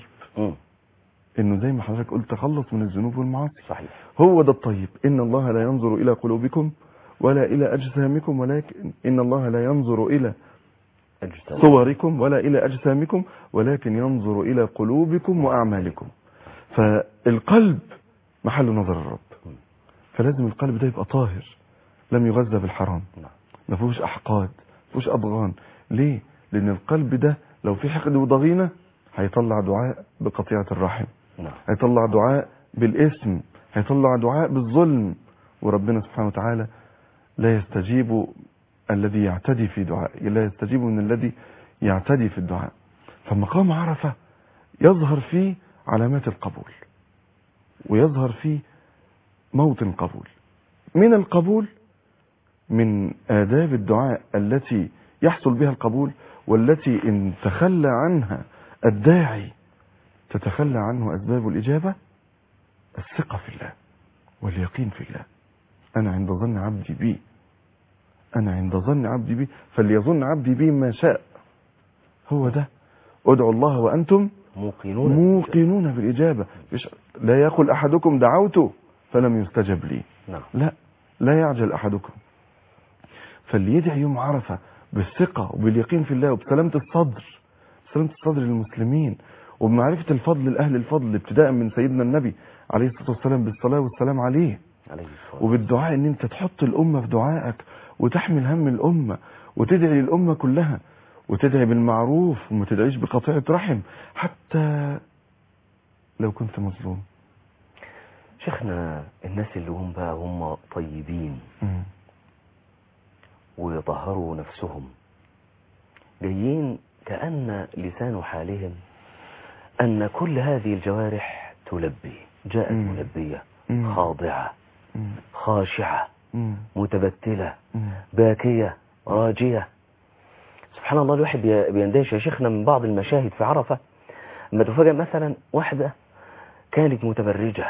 انه زي ما حضرتك قلت تخلص من الذنوب والمعاصي. صحيح. هو ده الطيب. ان الله لا ينظر الى قلوبكم ولا الى اجسامكم، ولكن ان الله لا ينظر الى صوركم ولا الى اجسامكم، ولكن ينظر الى قلوبكم واعمالكم. فالقلب محل نظر الرب، فلازم القلب ده يبقى طاهر، لم يغذى بالحرام، ما فيهوش احقاد، ما فيهوش اضغان. ليه؟ لان القلب ده لو في حقد وضغينه هيطلع دعاء بقطيعة الرحم، هيطلع دعاء بالاسم، هيطلع دعاء بالظلم، وربنا سبحانه وتعالى لا يستجيب الذي يعتدي في دعاء، لا يستجيب من الذي يعتدي في الدعاء. فمقام عرفة يظهر فيه علامات القبول، ويظهر فيه موطن قبول. من القبول، من آداب الدعاء التي يحصل بها القبول، والتي إن تخلى عنها الداعي تتخلى عنه أسباب الإجابة، الثقة في الله واليقين في الله. أنا عند ظن عبدي بي، أنا عند ظن عبدي بي فليظن عبدي بي ما شاء. هو ده. ادعوا الله وأنتم موقنون بالإجابة. لا يقول أحدكم دعوت فلم يستجب لي. لا يعجل أحدكم. فاللي يدعي يوم عرفة بالثقة وباليقين في الله وبسلامة الصدر، سلامة الصدر للمسلمين، وبمعرفة الفضل لأهل الفضل ابتداء من سيدنا النبي عليه الصلاة والسلام بالصلاة والسلام عليه، وبالدعاء ان انت تحط الأمة في دعائك وتحمل هم الأمة وتدعي للأمة كلها، وتدعي بالمعروف وما تدعيش بقطيعة رحم حتى لو كنت مظلوم. شيخنا، الناس اللي هم بقى هم طيبين ويطهروا نفسهم، جايين كأن لسان حالهم أن كل هذه الجوارح تلبي، جاءت ملبية خاضعة خاشعة متبتلة باكية راجية. سبحان الله، الواحد بيندهش يا شيخنا من بعض المشاهد في عرفة، لما تفاجأ مثلا واحدة كانت متبرجة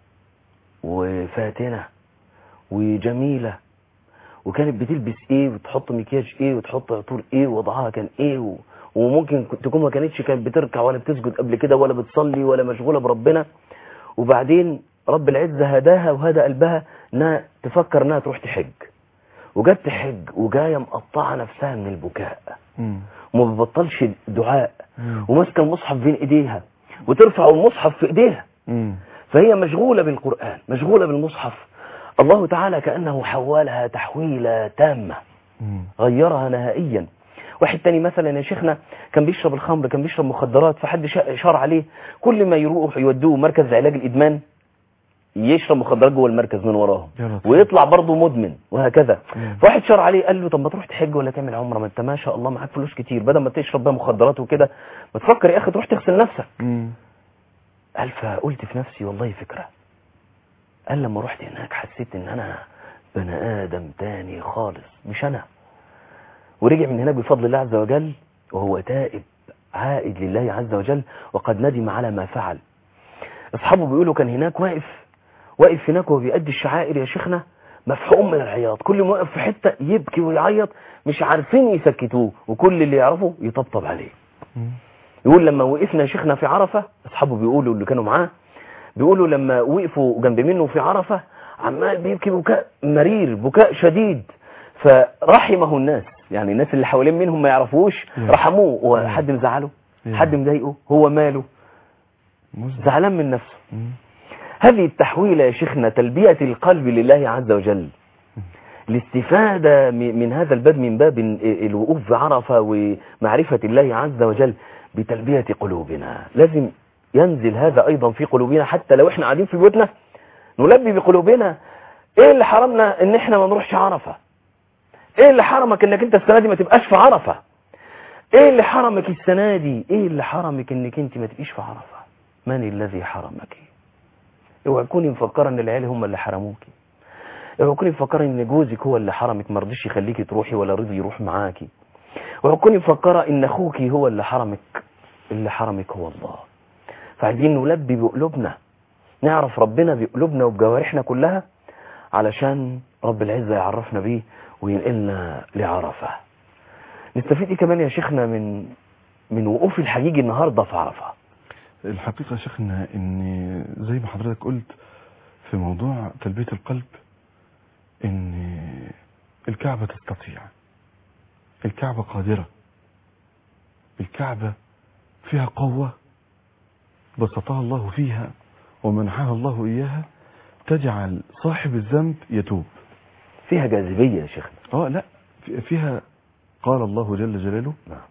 وفاتنة وجميلة، وكانت بتلبس ايه وتحط مكياج ايه وتحط عطور ايه ووضعها كان ايه، وممكن تكون ما كانتش كانت بتركع ولا بتسجد قبل كده ولا بتصلي ولا مشغولة بربنا، وبعدين رب العزة هداها وهدى قلبها انها تفكر انها تروح تحج، وجت تحج وجايه مقطعه نفسها من البكاء وما بتبطلش دعاء، وماسكه المصحف بين ايديها وترفع المصحف في ايديها، فهي مشغولة بالقرآن مشغولة بالمصحف. الله تعالى كأنه حولها تحويلة تامة، غيرها نهائيا. واحد تاني مثلا يا شيخنا كان بيشرب الخمر، كان بيشرب مخدرات، فحد شار عليه كل ما يروح يودوه مركز علاج الإدمان يشرب مخدرات جوه المركز من وراهم ويطلع برضه مدمن وهكذا. فواحد شار عليه قال له طب ما تروح تحج ولا تعمل عمره، ما انت ما شاء الله معاك فلوس كتير، بدل ما تشرب بقى مخدرات وكده ما تفكر يا اخي تروح تغسل نفسك. قال فقلت في نفسي والله فكرة. قال لما رحت هناك حسيت ان انا بني ادم تاني خالص مش انا، ورجع من هناك بفضل الله عز وجل وهو تائب عائد لله عز وجل وقد ندم على ما فعل. اصحابه بيقولوا كان هناك واقف هناك وهو بيأدي الشعائر يا شيخنا مفحوم من العياط، كل ما واقف في حته يبكي ويعيط مش عارفين يسكتوه، وكل اللي يعرفه يطبطب عليه. يقول لما وقفنا يا شيخنا في عرفه، اصحابه بيقولوا اللي كانوا معاه بيقولوا لما وقفوا جنب منه في عرفه عمال بيبكي بكاء مرير بكاء شديد، فرحمه الناس، يعني الناس اللي حوالين منهم ما يعرفوش رحموه. وحد مزعله؟ حد مضايقه؟ هو ماله؟ زعلان من نفسه. هذه التحويلة يا شيخنا تلبية القلب لله عز وجل، الاستفادة من هذا الباب من باب الوقوف بعرفة ومعرفة الله عز وجل بتلبية قلوبنا. لازم ينزل هذا أيضا في قلوبنا، حتى لو احنا قاعدين في بيوتنا نلبي بقلوبنا. ايه اللي حرمنا ان احنا ما نروحش عرفة؟ ايه اللي حرمك انك انت السنة دي ما تبقاش في عرفة؟ ايه اللي حرمك السنة دي؟ ايه اللي حرمك انك انت ما تبقيش في عرفة؟ من الذي حرمك؟ اوعى تكوني مفكره ان العيال هم اللي حرموكي، اوعى تكوني مفكره ان جوزك هو اللي حرمك ما رضيش يخليكي تروحي ولا رضي يروح معاكي، اوعى تكوني مفكره ان اخوكي هو اللي حرمك. اللي حرمك هو الله. فعايزين نلبي بقلوبنا، نعرف ربنا بقلوبنا وبجوارحنا كلها، علشان رب العزة يعرفنا بيه وينقلنا لعرفة. نستفيد ايه كمان يا شيخنا من وقوف الحجيج النهاردة في عرفة؟ الحقيقة يا شيخنا ان زي ما حضرتك قلت في موضوع تلبية القلب، ان الكعبة تستطيع، الكعبة قادرة، الكعبة فيها قوة بسطها الله فيها ومنحها الله إياها، تجعل صاحب الذنب يتوب. فيها جاذبية يا شيخنا. لا، فيها قال الله جل جلاله: نعم.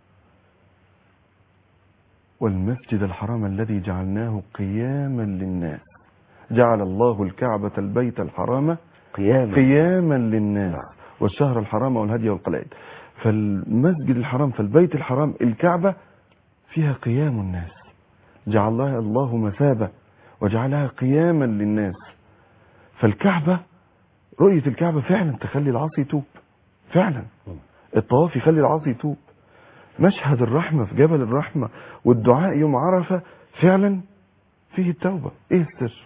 والمسجد الحرام الذي جعلناه قياما للناس، جعل الله الكعبة البيت الحرام قياما للناس. نعم. والشهر الحرام والهدي والقلائد. فالمسجد الحرام، فالبيت الحرام، الكعبة فيها قيام الناس، جعلها الله مثابة وجعلها قياما للناس. فالكعبة، رؤية الكعبة فعلا تخلي العاصي يتوب، فعلا الطواف يخلي العاصي يتوب. مشهد الرحمة في جبل الرحمة والدعاء يوم عرفة فعلا فيه التوبة. ايه السر؟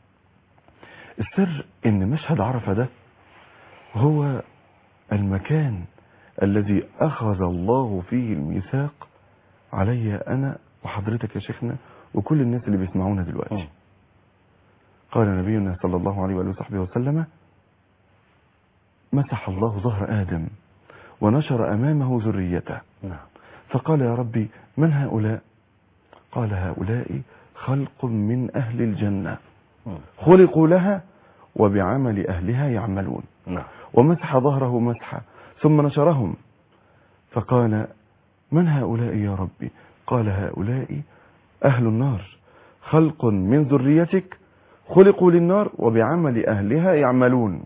السر ان مشهد عرفة ده هو المكان الذي اخذ الله فيه الميثاق علي انا وحضرتك يا شيخنا وكل الناس اللي بيسمعونا دلوقتي. قال نبينا صلى الله عليه وآله وصحبه وسلم: مسح الله ظهر آدم ونشر أمامه ذريته. فقال: يا ربي من هؤلاء؟ قال: هؤلاء خلق من أهل الجنة خلقوا لها وبعمل أهلها يعملون. ومسح ظهره مسحا ثم نشرهم، فقال: من هؤلاء يا ربي؟ قال: هؤلاء أهل النار خلق من ذريتك خلقوا للنار وبعمل أهلها يعملون.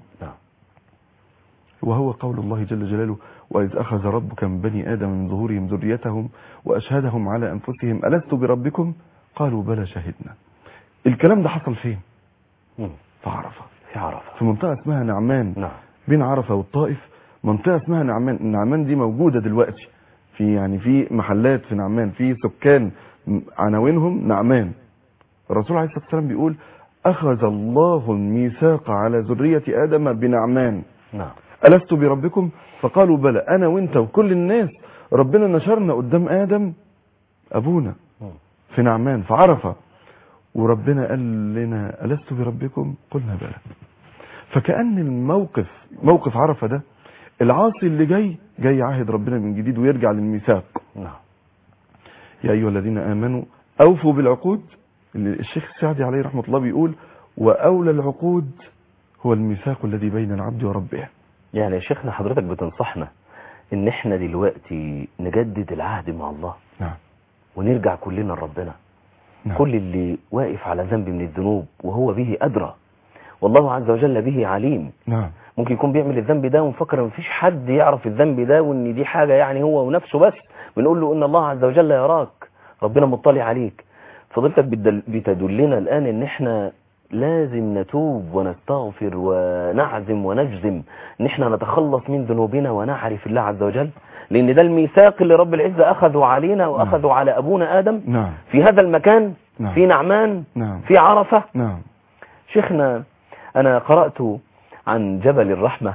وهو قول الله جل جلاله: وإذ أخذ ربك من بني آدم من ظهورهم ذريتهم وأشهدهم على أنفسهم ألست بربكم قالوا بلى شهدنا. الكلام ده حصل فين؟ في عرفة. في منطقة اسمها نعمان. بين عرفة والطائف منطقة اسمها نعمان. نعمان دي موجودة دلوقتي في محلات في نعمان، في سكان عناوينهم نعمان. الرسول عليه الصلاة والسلام بيقول: أخذ الله الميثاق على ذرية آدم بنعمان. ألست بربكم؟ فقالوا بلى، أنا وانت وكل الناس ربنا نشرنا قدام آدم أبونا في نعمان في عرفة، وربنا قال لنا: ألست بربكم؟ قلنا بلى. فكأن الموقف، موقف عرفة ده، العاصي اللي جاي يعاهد ربنا من جديد ويرجع للميثاق. يا أيها الذين آمنوا أوفوا بالعقود. الشيخ السعدي عليه رحمة الله بيقول: وأولى العقود هو الميثاق الذي بين العبد وربه. يعني يا شيخنا حضرتك بتنصحنا ان احنا دلوقتي نجدد العهد مع الله. ونرجع كلنا لربنا. كل اللي واقف على ذنب من الذنوب وهو به أدرى، والله عز وجل به عليم. ممكن يكون بيعمل الذنب ده ومفكر ان مفيش حد يعرف الذنب ده وان دي حاجة هو ونفسه بس. بنقول له ان الله عز وجل يراك، ربنا مطلع عليك. فضلتك بتدلنا الآن ان احنا لازم نتوب ونستغفر ونعزم ونجزم ان احنا نتخلص من ذنوبنا ونعرف الله عز وجل، لان ده الميثاق اللي رب العزة اخذوا علينا واخذوا على ابونا آدم في هذا المكان. في نعمان. في عرفة. شيخنا انا قرأت عن جبل الرحمة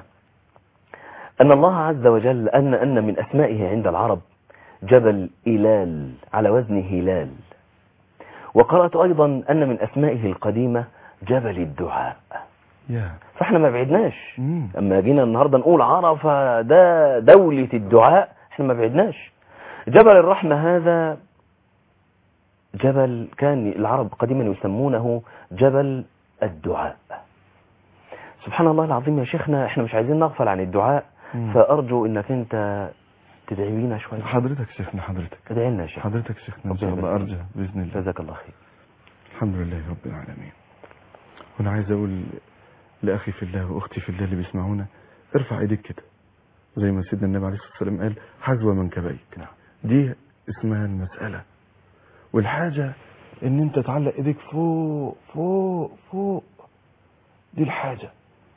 ان الله عز وجل ان من اسمائه عند العرب جبل إلال على وزن هلال. وقرأت ايضا ان من اسمائه القديمة جبل الدعاء. فاحنا ما بعدناش. اما جينا النهاردة نقول عرفة ده دولة الدعاء، احنا ما بعدناش. جبل الرحمة هذا جبل كان العرب قديما يسمونه جبل الدعاء. سبحان الله العظيم يا شيخنا، احنا مش عايزين نغفل عن الدعاء. فأرجو انك انت تدعي لنا شوية. حضرتك شيخنا، حضرتك ادعي لنا يا شيخ. حضرتك شيخنا ان شاء الله ارجع باذن الله. جزاك الله خير. الحمد لله رب العالمين. وانا عايز اقول لاخي في الله واختي في الله اللي بيسمعونا: ارفع ايديك كده زي ما سيدنا النبي عليه الصلاه والسلام قال: حذو منكبيك. دي اسمها المسألة. والحاجة ان انت تعلق ايديك فوق فوق فوق، دي الحاجة.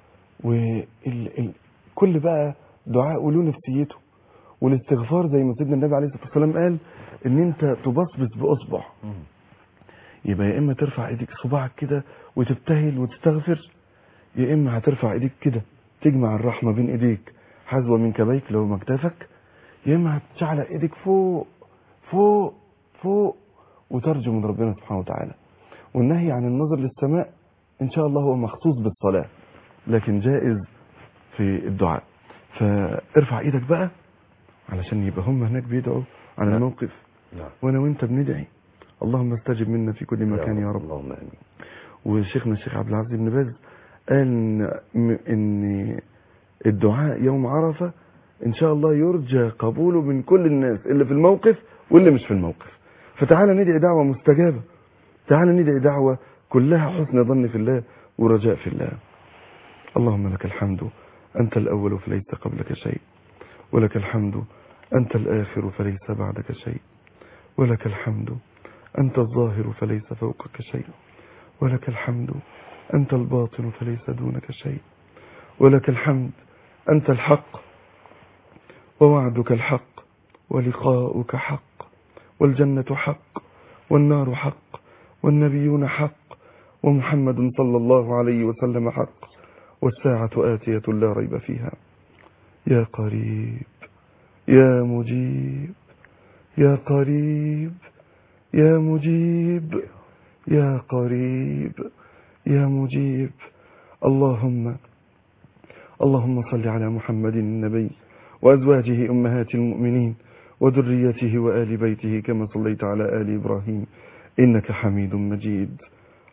كل بقى دعاء وله نفسيته. والاستغفار زي ما سيدنا النبي عليه الصلاة والسلام قال ان انت تبصبص باصبع. يبقى يا إما ترفع إيديك صباعك كده وتبتهل وتستغفر، يا إما هترفع إيديك كده تجمع الرحمة بين إيديك حذو من كبيك لو مكتفك، يا إما هتشعل إيديك فوق فوق فوق وترجو من ربنا سبحانه وتعالى. والنهي عن النظر للسماء إن شاء الله هو مخصوص بالصلاة، لكن جائز في الدعاء. فارفع إيدك بقى علشان يبقى هم هناك بيدعوا عن الموقف، وانا وانت بندعي اللهم استجب منا في كل مكان يا رب. اللهم امين. وشيخنا الشيخ عبد العزيز بن باز قال ان الدعاء يوم عرفة ان شاء الله يرجى قبوله من كل الناس اللي في الموقف واللي مش في الموقف. فتعالى ندعي دعوة مستجابة، تعالى ندعي دعوة كلها حسن ظن في الله ورجاء في الله. اللهم لك الحمد أنت الأول فليس قبلك شيء، ولك الحمد أنت الآخر فليس بعدك شيء، ولك الحمد أنت الظاهر فليس فوقك شيء، ولك الحمد أنت الباطن فليس دونك شيء، ولك الحمد أنت الحق ووعدك الحق ولقاؤك حق، والجنة حق والنار حق والنبيون حق ومحمد صلى الله عليه وسلم حق، والساعة آتية لا ريب فيها. يا قريب يا مجيب يا قريب يا مجيب يا قريب يا مجيب. اللهم صل على محمد النبي وأزواجه أمهات المؤمنين وذريته وآل بيته كما صليت على آل إبراهيم إنك حميد مجيد.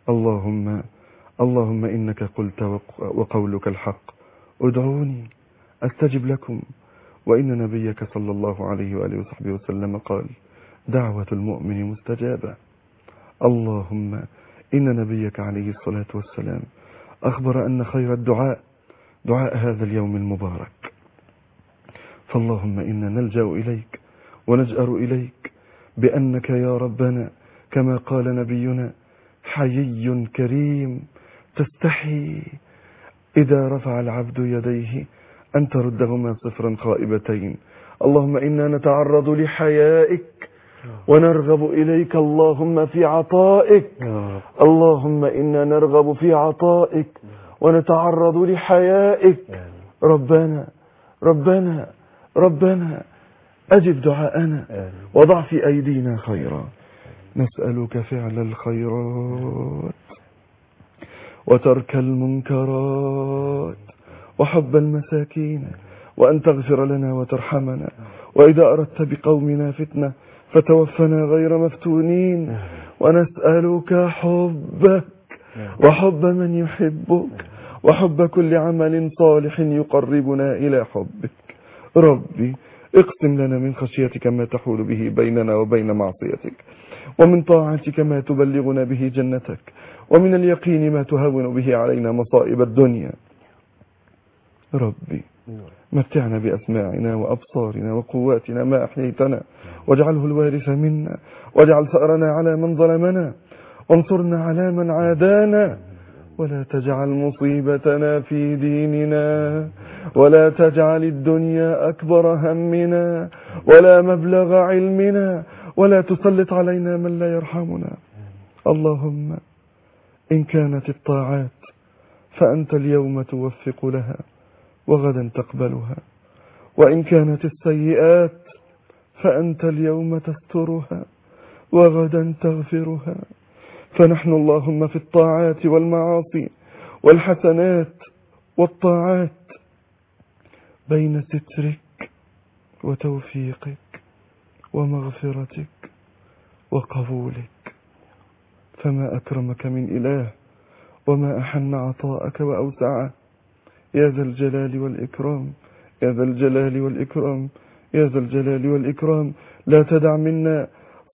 اللهم إنك قلت وقولك الحق ادعوني أستجب لكم، وإن نبيك صلى الله عليه وآله وصحبه وسلم قال دعوة المؤمن مستجابة. اللهم إن نبيك عليه الصلاة والسلام أخبر أن خير الدعاء دعاء هذا اليوم المبارك. فاللهم إنا نلجأ إليك ونجأر إليك بأنك يا ربنا كما قال نبينا حيي كريم تستحي إذا رفع العبد يديه أن تردهما صفرا خائبتين. اللهم إنا نتعرض لحيائك ونرغب إليك اللهم في عطائك. اللهم إنا نرغب في عطائك ونتعرض لحيائك. ربنا ربنا ربنا أجب دعاءنا وضع في أيدينا خيرا. نسألك فعل الخيرات وترك المنكرات وحب المساكين، وأن تغفر لنا وترحمنا، وإذا أردت بقومنا فتنة فتوفنا غير مفتونين. ونسألك حبك وحب من يحبك وحب كل عمل صالح يقربنا إلى حبك. ربي اقسم لنا من خشيتك ما تحول به بيننا وبين معصيتك، ومن طاعتك ما تبلغنا به جنتك، ومن اليقين ما تهون به علينا مصائب الدنيا. ربي متعنا بأسماعنا وأبصارنا وقواتنا ما أحييتنا، واجعله الوارث منا، واجعل ثأرنا على من ظلمنا، وانصرنا على من عادانا، ولا تجعل مصيبتنا في ديننا، ولا تجعل الدنيا أكبر همنا ولا مبلغ علمنا، ولا تسلط علينا من لا يرحمنا. اللهم إن كانت الطاعات فأنت اليوم توفق لها وغدا تقبلها، وإن كانت السيئات فأنت اليوم تسترها وغدا تغفرها. فنحن اللهم في الطاعات والمعاصي والحسنات والطاعات بين سترك وتوفيقك ومغفرتك وقبولك، فما أكرمك من إله وما أحن عطاءك وأوسعه. يا ذا الجلال والإكرام يا ذا الجلال والإكرام يا ذا الجلال والإكرام. لا تدع منا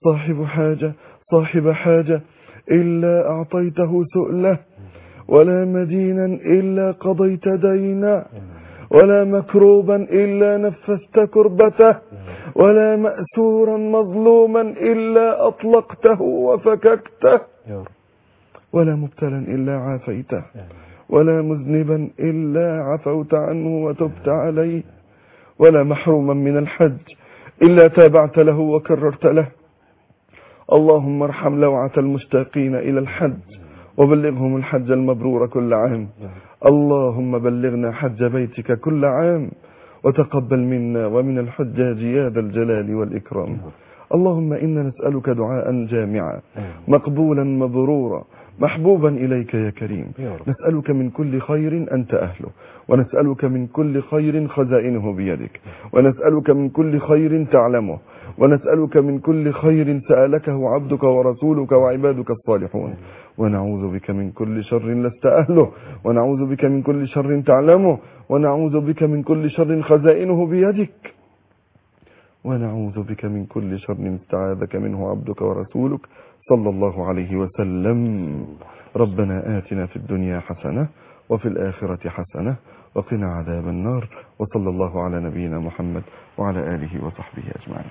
صاحب حاجة إلا أعطيته سؤله، ولا مدينا إلا قضيت دينا، ولا مكروبا إلا نفست كربته، ولا مأسورا مظلوما إلا أطلقته وفككته، ولا مبتلا إلا عافيته، ولا مذنبا إلا عفوت عنه وتبت عليه، ولا محروما من الحج إلا تابعت له وكررت له. اللهم ارحم لوعة المشتاقين إلى الحج وبلغهم الحج المبرور كل عام. اللهم بلغنا حج بيتك كل عام وتقبل منا ومن الحجاج يا ذا الجلال والإكرام. اللهم إنا نسألك دعاء جامعا مقبولا مبرورا محبوبا إليك يا كريم. نسألك من كل خير أنت أهله، ونسألك من كل خير خزائنه بيدك، ونسألك من كل خير تعلمه، ونسألك من كل خير سألكه عبدك ورسولك وعبادك الصالحون، ونعوذ بك من كل شر لست أهله، ونعوذ بك من كل شر تعلمه، ونعوذ بك من كل شر خزائنه بيدك، ونعوذ بك من كل شر استعاذك منه عبدك ورسولك صلى الله عليه وسلم. ربنا آتنا في الدنيا حسنة وفي الآخرة حسنة وقنا عذاب النار، وصلى الله على نبينا محمد وعلى آله وصحبه أجمعين.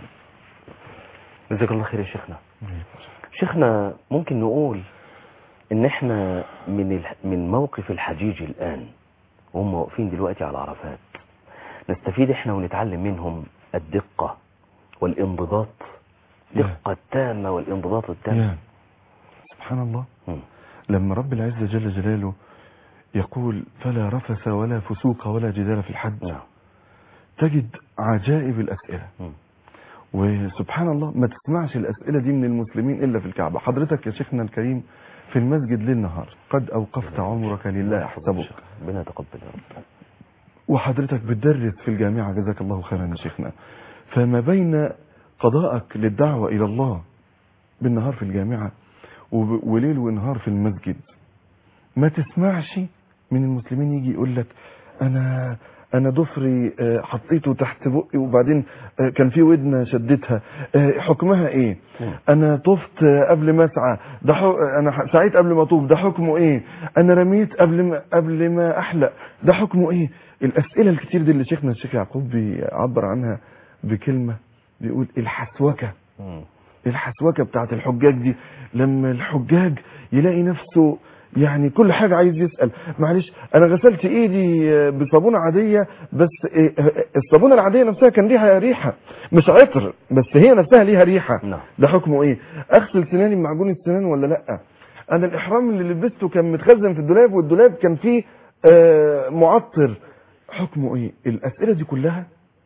جزاك الله خير يا شيخنا. شيخنا ممكن نقول ان احنا من موقف الحجيج الآن وهم واقفين دلوقتي على عرفات نستفيد احنا ونتعلم منهم الدقة والانضباط، دقة التامة والانضباط التام. سبحان الله. لما رب العزة جل جلاله يقول فلا رفث ولا فسوق ولا جدال في الحج، تجد عجائب الأسئلة. وسبحان الله ما تسمعش الأسئلة دي من المسلمين إلا في الكعبة. حضرتك يا شيخنا الكريم في المسجد ليل نهار قد أوقفت عمرك لله أحسبك، ربنا تقبل يا رب. وحضرتك بتدرس في الجامعة جزاك الله خيرا يا شيخنا. فما بين قضاءك للدعوة إلى الله بالنهار في الجامعة وليل ونهار في المسجد، ما تسمعش من المسلمين يجي يقول لك أنا ضفري حطيته تحت بقي وبعدين كان في ودنة شدتها، حكمها إيه؟ أنا طفت قبل ما أسعى، أنا سعيت قبل ما أطوف، ده حكمه إيه؟ أنا رميت قبل ما أحلق، ده حكمه إيه؟ الأسئلة الكتير دي اللي شيخنا الشيخ يعقوب بيعبر عنها بكلمة، بيقول الحسوكة بتاعت الحجاج دي. لما الحجاج يلاقي نفسه يعني كل حاجة عايز يسأل، معلش أنا غسلت إيدي بصابونة عادية بس الصابونة العادية نفسها كان ليها ريحة، مش عطر بس هي نفسها ليها ريحة، ده حكمه إيه؟ أغسل سناني بمعجون السنان ولا لأ؟ أنا الإحرام اللي لبسته كان متخزن في الدولاب والدولاب كان فيه معطر، حكمه إيه؟ الأسئلة دي كلها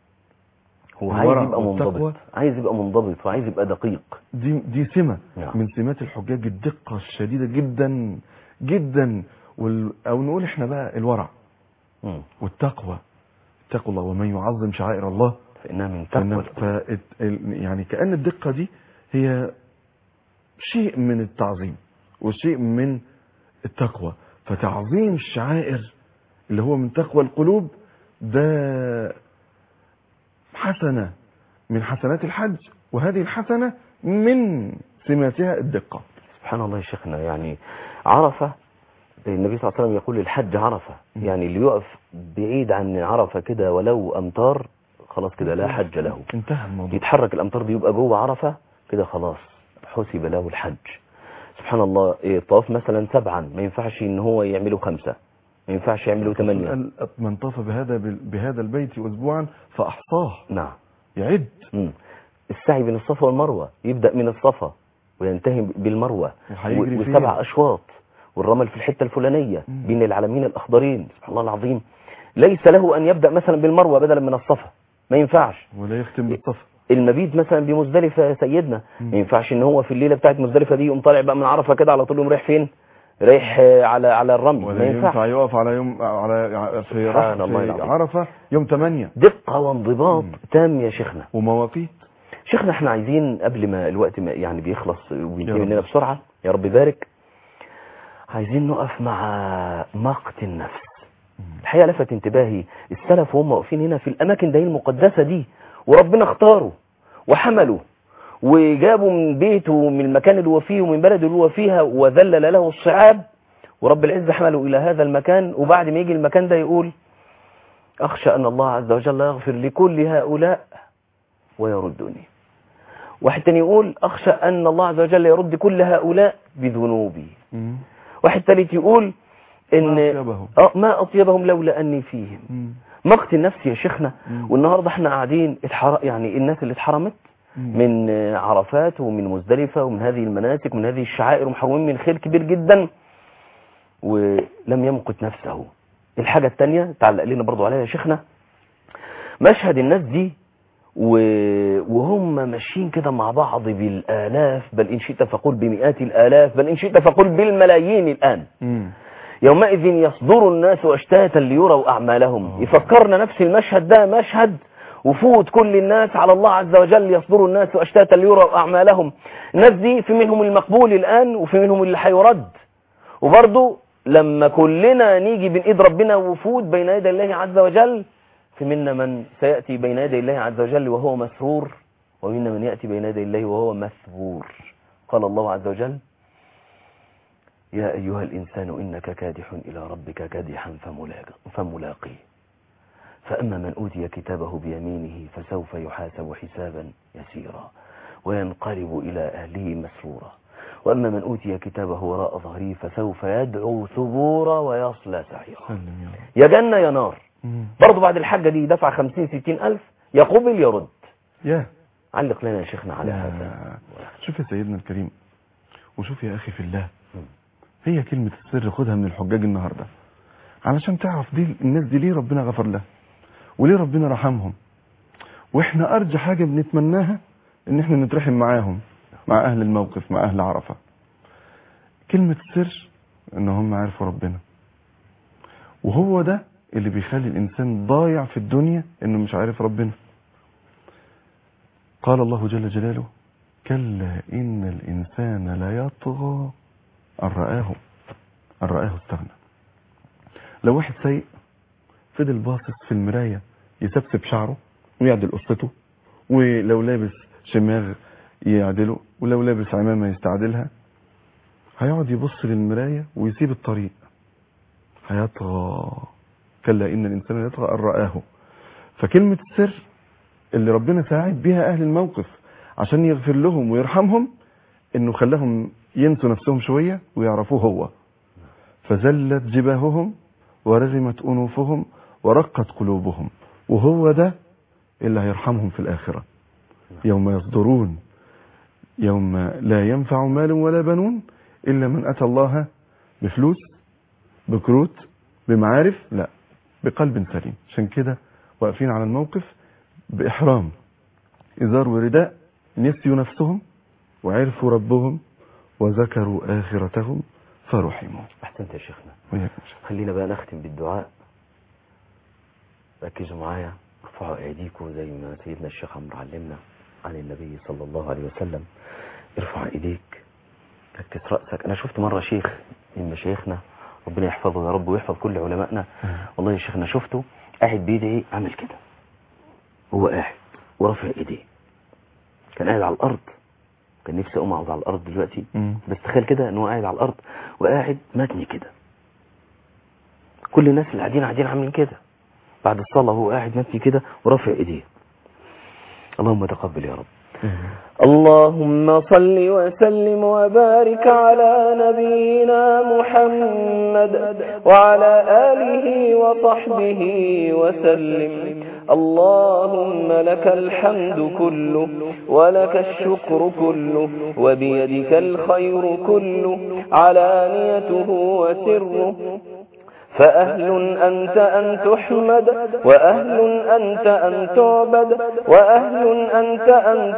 هو عايز يبقى منضبط وعايز يبقى دقيق. دي سمة من سمات الحجاج، الدقة الشديدة جدا جدا، او نقول احنا بقى الورع والتقوى. اتقوا الله ومن يعظم شعائر الله فإنها من تقوى. يعني كأن الدقة دي هي شيء من التعظيم وشيء من التقوى. فتعظيم الشعائر اللي هو من تقوى القلوب ده حسنة من حسنات الحج، وهذه الحسنة من سماتها الدقة. سبحان الله يا شيخنا. يعني عرفة النبي صلى الله عليه وسلم يقول الحج عرفة، يعني اللي يقف بعيد عن عرفة كده ولو أمتار خلاص كده لا حج له، انتهى الموضوع. يتحرك الأمتار دي يبقى جوه عرفة كده خلاص حسب له الحج. سبحان الله. الطواف مثلا 7 ما ينفعش ان هو يعمله 5، ما ينفعش يعملوا 8. من طاف بهذا البيت أسبوعا فأحصاه. نعم. يعد. السعي بين الصفا والمروة يبدأ من الصفا وينتهي بالمروة، و7 أشواط، والرمل في الحتة الفلانية بين العلمين الأخضرين. سبحان الله العظيم. ليس له أن يبدأ مثلا بالمروة بدلا من الصفا، ما ينفعش. ولا يختم بالصفا. المبيت مثلا بمزدلفة يا سيدنا، ما ينفعش ان هو في الليلة بتاعت مزدلفة دي يقوم طالع بقى من عرفة كده على طول يقوم رايح فين؟ رايح على الرمل. ما ينفع يقف في عرفة يوم 8. دقة وانضباط تام يا شيخنا ومواقيت. شيخنا احنا عايزين قبل ما الوقت يعني بيخلص وبينتهي مننا بسرعة يا رب بارك، عايزين نقف مع مقت النفس. الحقيقة لفت انتباهي السلف وهم واقفين هنا في الأماكن دي المقدسة دي، وربنا اختاره وحمله وجابوا من بيته ومن المكان اللي هو فيه ومن بلده اللي هو فيها وذلل له الصعاب، ورب العزة حمله إلى هذا المكان. وبعد ما يجي المكان ده يقول أخشى أن الله عز وجل يغفر لكل هؤلاء ويردني. واحد تاني يقول أخشى أن الله عز وجل يرد كل هؤلاء بذنوبي. واحد ثالث يقول إن ما أطيبهم لولا أني فيهم. مقت النفس يا شيخنا. والنهاردة احنا قاعدين يعني الناس اللي اتحرمت من عرفات ومن مزدلفة ومن هذه المناسك ومن هذه الشعائر ومحرومين من خير كبير جدا ولم يمقت نفسه. الحاجة التانية تعلق لنا برضو عليها يا شيخنا، مشهد الناس دي وهم ماشيين كده مع بعض بالآلاف، بل إن شئت فقل بمئات الآلاف، بل إن شئت فقل بالملايين الآن. يومئذ يصدر الناس أشتاتا ليروا أعمالهم. يفكرنا نفس المشهد ده مشهد وفود كل الناس على الله عز وجل، يصدر الناس أشتاتا ليروا أعمالهم. الناس دي في منهم المقبول الآن وفي منهم اللي هيرد. وبرضه لما كلنا نيجي بين ايد ربنا وفود بين يدي الله عز وجل، في منا من سيأتي بين يدي الله عز وجل وهو مسرور، ومنا من يأتي بين يدي الله وهو مثبور. قال الله عز وجل: يا أيها الإنسان إنك كادح إلى ربك كادحا فملاقيه، فأما من أوتي كتابه بيمينه فسوف يحاسب حسابا يسيرا وينقلب إلى أهله مسرورا، وأما من أوتي كتابه وراء ظهره فسوف يدعو ثبورا ويصلى سعيرا. يا جنة يا نار. برضو بعد الحاجة دي دفع 50-60 ألف، يقبل يرد. علق لنا يا شيخنا على هذا. شوف يا سيدنا الكريم، وشوف يا أخي في الله، هي كلمة السر خدها من الحجاج النهاردة علشان تعرف دي الناس دي ليه ربنا غفر لها وليه ربنا رحمهم. واحنا أرجى حاجة بنتمناها ان احنا نترحم معاهم، مع أهل الموقف، مع أهل عرفة. كلمة السر ان هم عرفوا ربنا، وهو ده اللي بيخلي الإنسان ضايع في الدنيا، انه مش عارف ربنا. قال الله جل جلاله: كلا إن الإنسان لا يطغى أن رآه استغنى. لو واحد سيء فضل باصص في المراية يسبسب شعره ويعدل قصته، ولو لابس شماغ يعدله، ولو لابس عمامة يستعدلها، هيقعد يبص للمراية ويسيب الطريق، هيطغى. كلا إن الإنسان لا يطغى أن رآه. فكلمة السر اللي ربنا ساعد بها أهل الموقف عشان يغفر لهم ويرحمهم، إنه خلاهم ينسوا نفسهم شوية ويعرفوه هو. فزلت جباههم ورغمت أنوفهم ورقت قلوبهم، وهو ده اللي هيرحمهم في الآخرة. يوم يصدرون يوم لا ينفع مال ولا بنون إلا من أتى الله بفلوس، بكروت، بمعارف، لا، بقلب سليم. عشان كده واقفين على الموقف بإحرام إزار ورداء، نسيوا نفسهم وعرفوا ربهم وذكروا آخرتهم فرحموا. أحسنت يا شيخنا. خلينا بقى نختم بالدعاء. ركزوا معايا، ارفعوا ايديكم زي ما سيدنا الشيخ عمرو علمنا عن النبي صلى الله عليه وسلم. ارفع ايديك، ركز رأسك. انا شفت مرة شيخ من مشايخنا ربنا يحفظه يا رب ويحفظ كل علمائنا، والله يا شيخنا شفته قاعد بيدعي عمل كده، هو قاعد ورفع ايديه، كان قاعد على الارض. كان نفسي اقوم اقعد على الارض دلوقتي، بس تخيل كده ان هو قاعد على الارض وقاعد متني كده. كل الناس اللي قاعدين عاملين كده. بعد الصلاة هو قاعد متني كده ورافع ايديه. اللهم تقبل يا رب. اللهم صل وسلم وبارك على نبينا محمد وعلى آله وصحبه وسلم. اللهم لك الحمد كله ولك الشكر كله وبيدك الخير كله علانيته وسره، فأهل أنت أن تحمد وأهل أنت أن تعبد وأهل أنت أن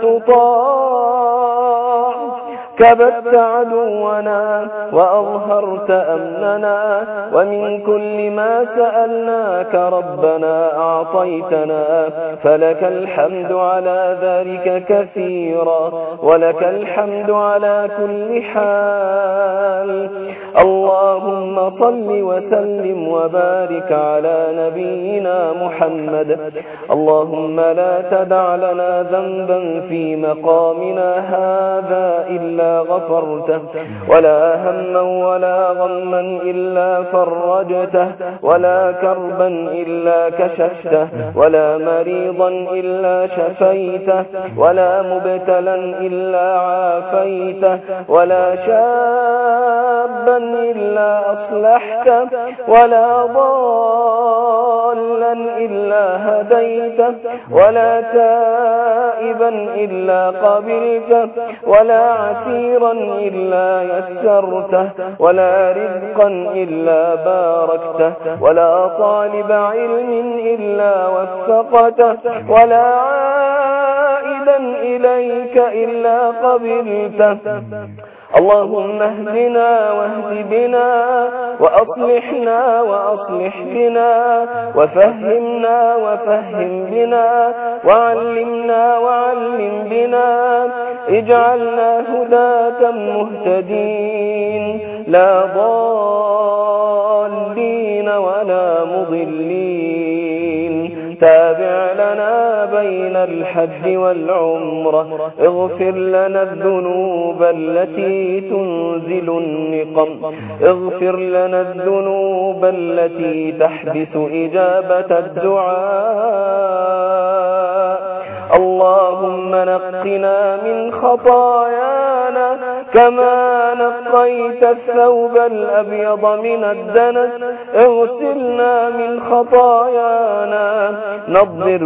تطاع. كبت عدونا وأظهرت أمننا، ومن كل ما سألناك ربنا أعطيتنا، فلك الحمد على ذلك كثيرا ولك الحمد على كل حال. اللهم صل وسلم وبارك على نبينا محمد. اللهم لا تدع لنا ذنبا في مقامنا هذا إلا غفرته، ولا هما ولا غما إلا فرجته، ولا كربا إلا كشفته، ولا مريضا إلا شفيته، ولا مبتلا إلا عافيته، ولا شابا إلا أصلحته، ولا ضالا إلا هديته ولا تائبا إلا قبلته ولا عسيرا إلا يسرته ولا رزقا إلا باركته ولا طالب علم إلا وفقته ولا عائدا إليك إلا قبلته. اللهم اهدنا واهد بنا وأصلحنا وأصلح بنا وفهمنا وفهم بنا وعلمنا وعلم بنا. اجعلنا هداة مهتدين لا ضالين ولا مضلين. تابع لنا بين الحج والعمرة. اغفر لنا الذنوب التي تنزل النقم. اغفر لنا الذنوب التي تحبس إجابة الدعاء. اللهم نقنا من خطايانا كما نقيت الثوب الأبيض من الدنس. اغسلنا من خطايانا. نضر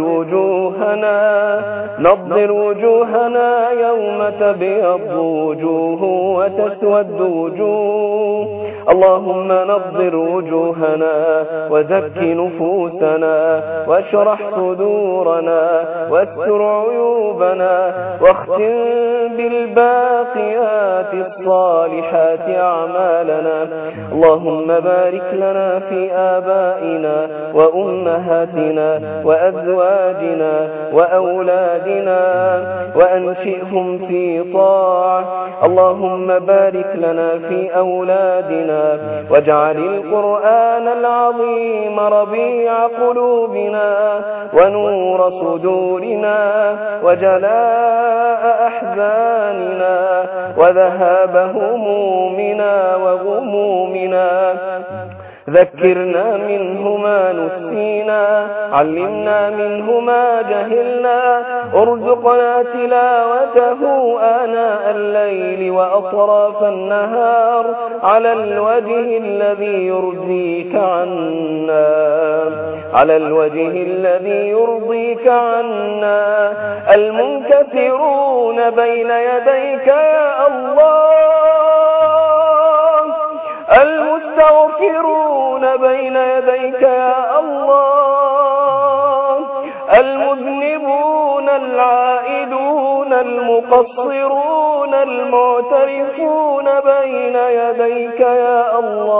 وجوهنا يوم تبيض وجوه وتسود وجوه. اللهم نضر وجوهنا وزك نفوسنا واشرح صدورنا واستر عيوبنا واختم بالباقيات الصالحات أعمالنا. اللهم بارك لنا في آبائنا وأمهاتنا وأزواجنا وأولادنا وأنشئهم في طاعة. اللهم بارك لنا في أولادنا واجعل القرآن العظيم ربيع قلوبنا ونور صدورنا وجلاء أحزاننا وذهاب همومنا وغمومنا. ذكرنا منه ما نسينا. علمنا منه ما جهلنا. ارزقنا تلاوته آناء الليل وأطراف النهار على الوجه الذي يرضيك عنا. المنكسرون بين يديك يا الله. المستغفرون بين يديك يا الله. المذنبون العائدون المقصرون المعترفون بين يديك يا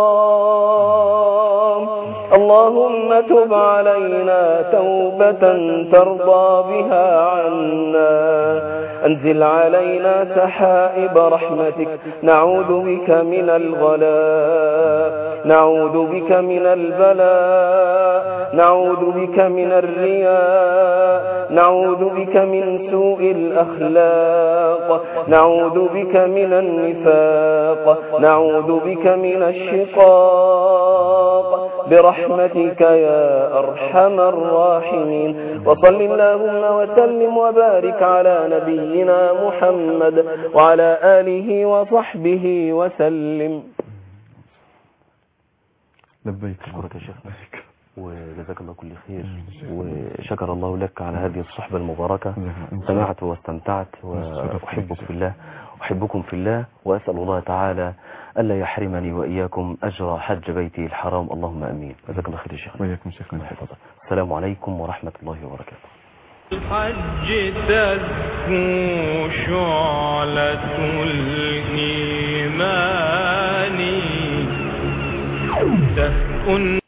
الله. اللهم تب علينا توبة ترضى بها عنا. أنزل علينا سحائب رحمتك. نعوذ بك من الغلاء. نعوذ بك من البلاء. نعوذ بك من الرياء. نعوذ بك من سوء الأخلاق. نعوذ بك من النفاق. نعوذ بك من الشقاق برحمتك يا أرحم الراحمين. وصل اللهم وسلم وبارك على نبينا محمد وعلى آله وصحبه وسلم. لبيك. أشكرك يا شيخ وجزاك الله كل خير وشكر الله لك على هذه الصحبة المباركة. سمعت واستمتعت وأحبك في الله أحبكم في الله وأسأل الله تعالى ألا يحرمني وإياكم أجر حج بيته الحرام. اللهم أمين. جزاك الله خير يا شيخ. وإياكم شيخنا. السلام عليكم ورحمة الله وبركاته. الحج تزكو شعلة الإيمان تسكن